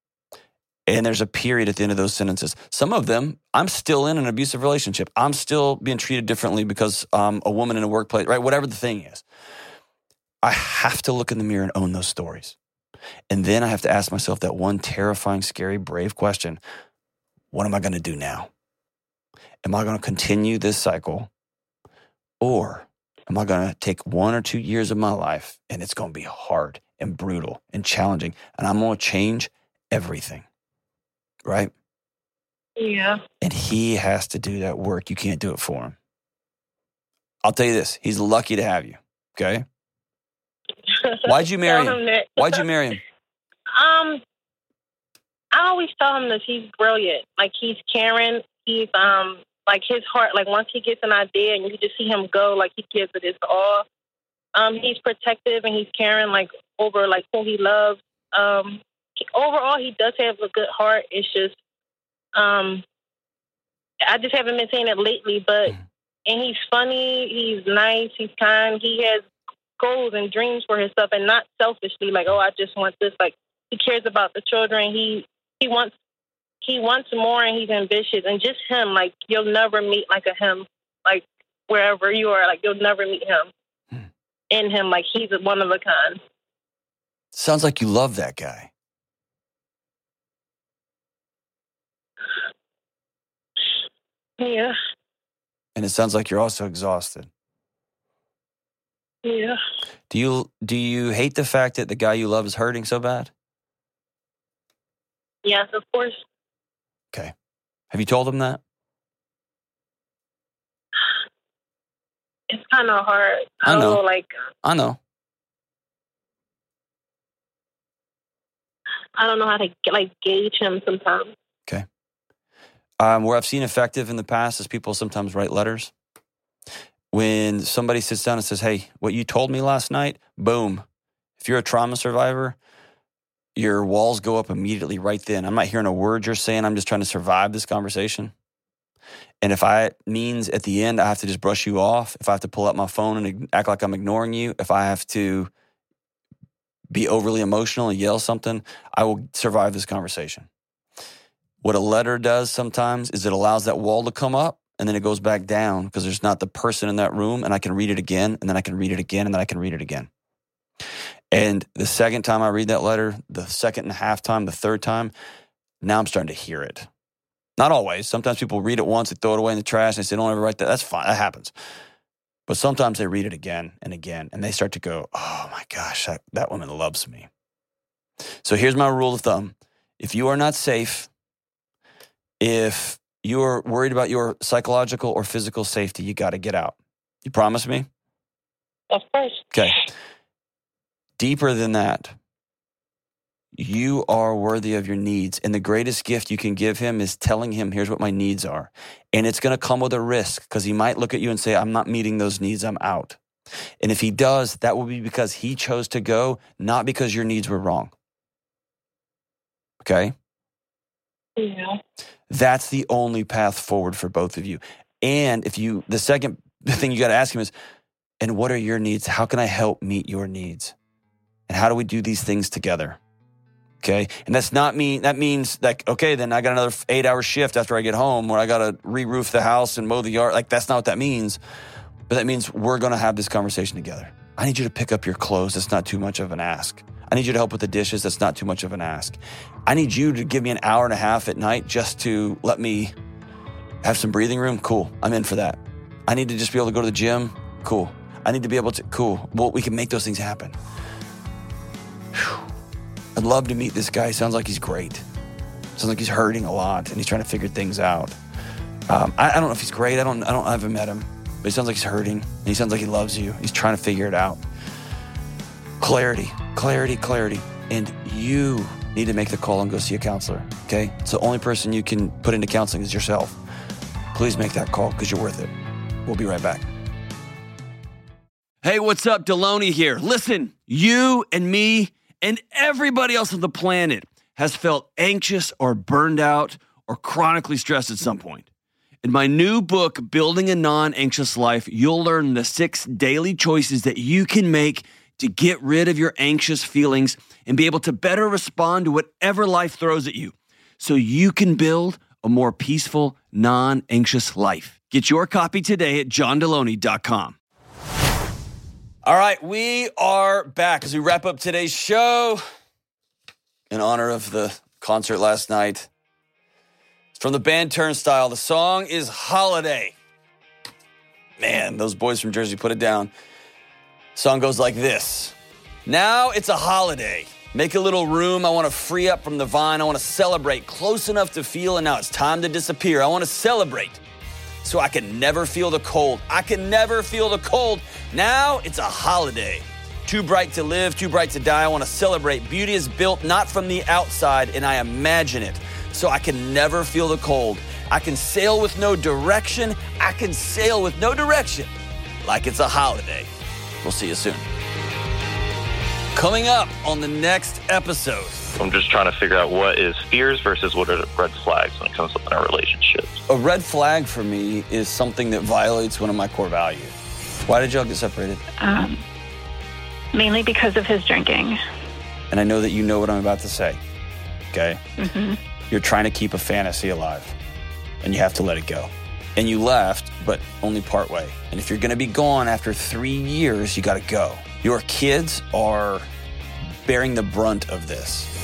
And there's a period at the end of those sentences. Some of them, I'm still in an abusive relationship. I'm still being treated differently because I'm a woman in a workplace, right? Whatever the thing is. I have to look in the mirror and own those stories. And then I have to ask myself that one terrifying, scary, brave question. What am I going to do now? Am I going to continue this cycle? Or am I going to take one or two years of my life and it's going to be hard and brutal and challenging and I'm going to change everything? Right? Yeah. And he has to do that work. You can't do it for him. I'll tell you this. He's lucky to have you. Okay? Why'd you marry him? him Why'd you marry him? Um, I always tell him that he's brilliant. Like, he's caring. He's, um, like, his heart, like, once he gets an idea and you just see him go, like, he gives it his all. Um, he's protective and he's caring, like, over, like, who he loves. Um, overall, he does have a good heart. It's just, um, I just haven't been saying it lately, but, and he's funny, he's nice, he's kind, he has goals and dreams for himself and not selfishly, like, oh, I just want this. Like, he cares about the children. He, he wants, he wants more and he's ambitious. And just him, like, you'll never meet like a him, like, wherever you are, like, you'll never meet him hmm. in him. Like, he's one of a kind. Sounds like you love that guy. Yeah. And it sounds like you're also exhausted. Yeah. Do you do you hate the fact that the guy you love is hurting so bad? Yes, of course. Okay. Have you told him that? It's kind of hard. I, I know. know. Like, I know. I don't know how to like gauge him sometimes. Okay. Um, where I've seen effective in the past is people sometimes write letters. When somebody sits down and says, hey, what you told me last night, boom. If you're a trauma survivor, your walls go up immediately right then. I'm not hearing a word you're saying. I'm just trying to survive this conversation. And if I it means at the end I have to just brush you off, if I have to pull out my phone and act like I'm ignoring you, if I have to be overly emotional and yell something, I will survive this conversation. What a letter does sometimes is it allows that wall to come up and then it goes back down because there's not the person in that room, and I can read it again, and then I can read it again, and then I can read it again. And the second time I read that letter, the second and a half time, the third time, now I'm starting to hear it. Not always. Sometimes people read it once, they throw it away in the trash, and they say, don't ever write that. That's fine. That happens. But sometimes they read it again and again, and they start to go, oh my gosh, that, that woman loves me. So here's my rule of thumb. If you are not safe, if you're worried about your psychological or physical safety, you got to get out. You promise me? Of course. Okay. Deeper than that, you are worthy of your needs. And the greatest gift you can give him is telling him, here's what my needs are. And it's going to come with a risk because he might look at you and say, I'm not meeting those needs, I'm out. And if he does, that will be because he chose to go, not because your needs were wrong. Okay? Yeah. That's the only path forward for both of you. And if you, the second thing you got to ask him is, and what are your needs? How can I help meet your needs? And how do we do these things together? Okay. And that's not mean, that means like, okay, then I got another eight hour shift after I get home where I got to re-roof the house and mow the yard. Like, that's not what that means. But that means we're going to have this conversation together. I need you to pick up your clothes. That's not too much of an ask. I need you to help with the dishes. That's not too much of an ask. I need you to give me an hour and a half at night just to let me have some breathing room. Cool. I'm in for that. I need to just be able to go to the gym. Cool. I need to be able to, cool. Well, we can make those things happen. Whew. I'd love to meet this guy. He sounds like he's great. Sounds like he's hurting a lot and he's trying to figure things out. Um, I, I don't know if he's great. I don't, I don't, I haven't met him, but he sounds like he's hurting and he sounds like he loves you. He's trying to figure it out. Clarity, clarity, clarity. And you need to make the call and go see a counselor. Okay. It's the only person you can put into counseling is yourself. Please make that call because you're worth it. We'll be right back. Hey, what's up? Deloney here. Listen, you and me and everybody else on the planet has felt anxious or burned out or chronically stressed at some point. In my new book, Building a Non-Anxious Life, you'll learn the six daily choices that you can make to get rid of your anxious feelings and be able to better respond to whatever life throws at you so you can build a more peaceful, non-anxious life. Get your copy today at john deloney dot com. All right, we are back as we wrap up today's show in honor of the concert last night. It's from the band Turnstile. The song is Holiday. Man, those boys from Jersey put it down. The song goes like this. Now it's a holiday. Make a little room. I want to free up from the vine. I want to celebrate close enough to feel, and now it's time to disappear. I want to celebrate so I can never feel the cold. I can never feel the cold. Now it's a holiday. Too bright to live, too bright to die. I want to celebrate. Beauty is built not from the outside, and I imagine it. So I can never feel the cold. I can sail with no direction. I can sail with no direction like it's a holiday. We'll see you soon. Coming up on the next episode. I'm just trying to figure out what is fears versus what are red flags when it comes to our relationships. A red flag for me is something that violates one of my core values. Why did y'all get separated? Um, mainly because of his drinking. And I know that you know what I'm about to say, okay? Mm-hmm. You're trying to keep a fantasy alive, and you have to let it go. And you left, but only part way. And if you're going to be gone after three years, you got to go. Your kids are bearing the brunt of this.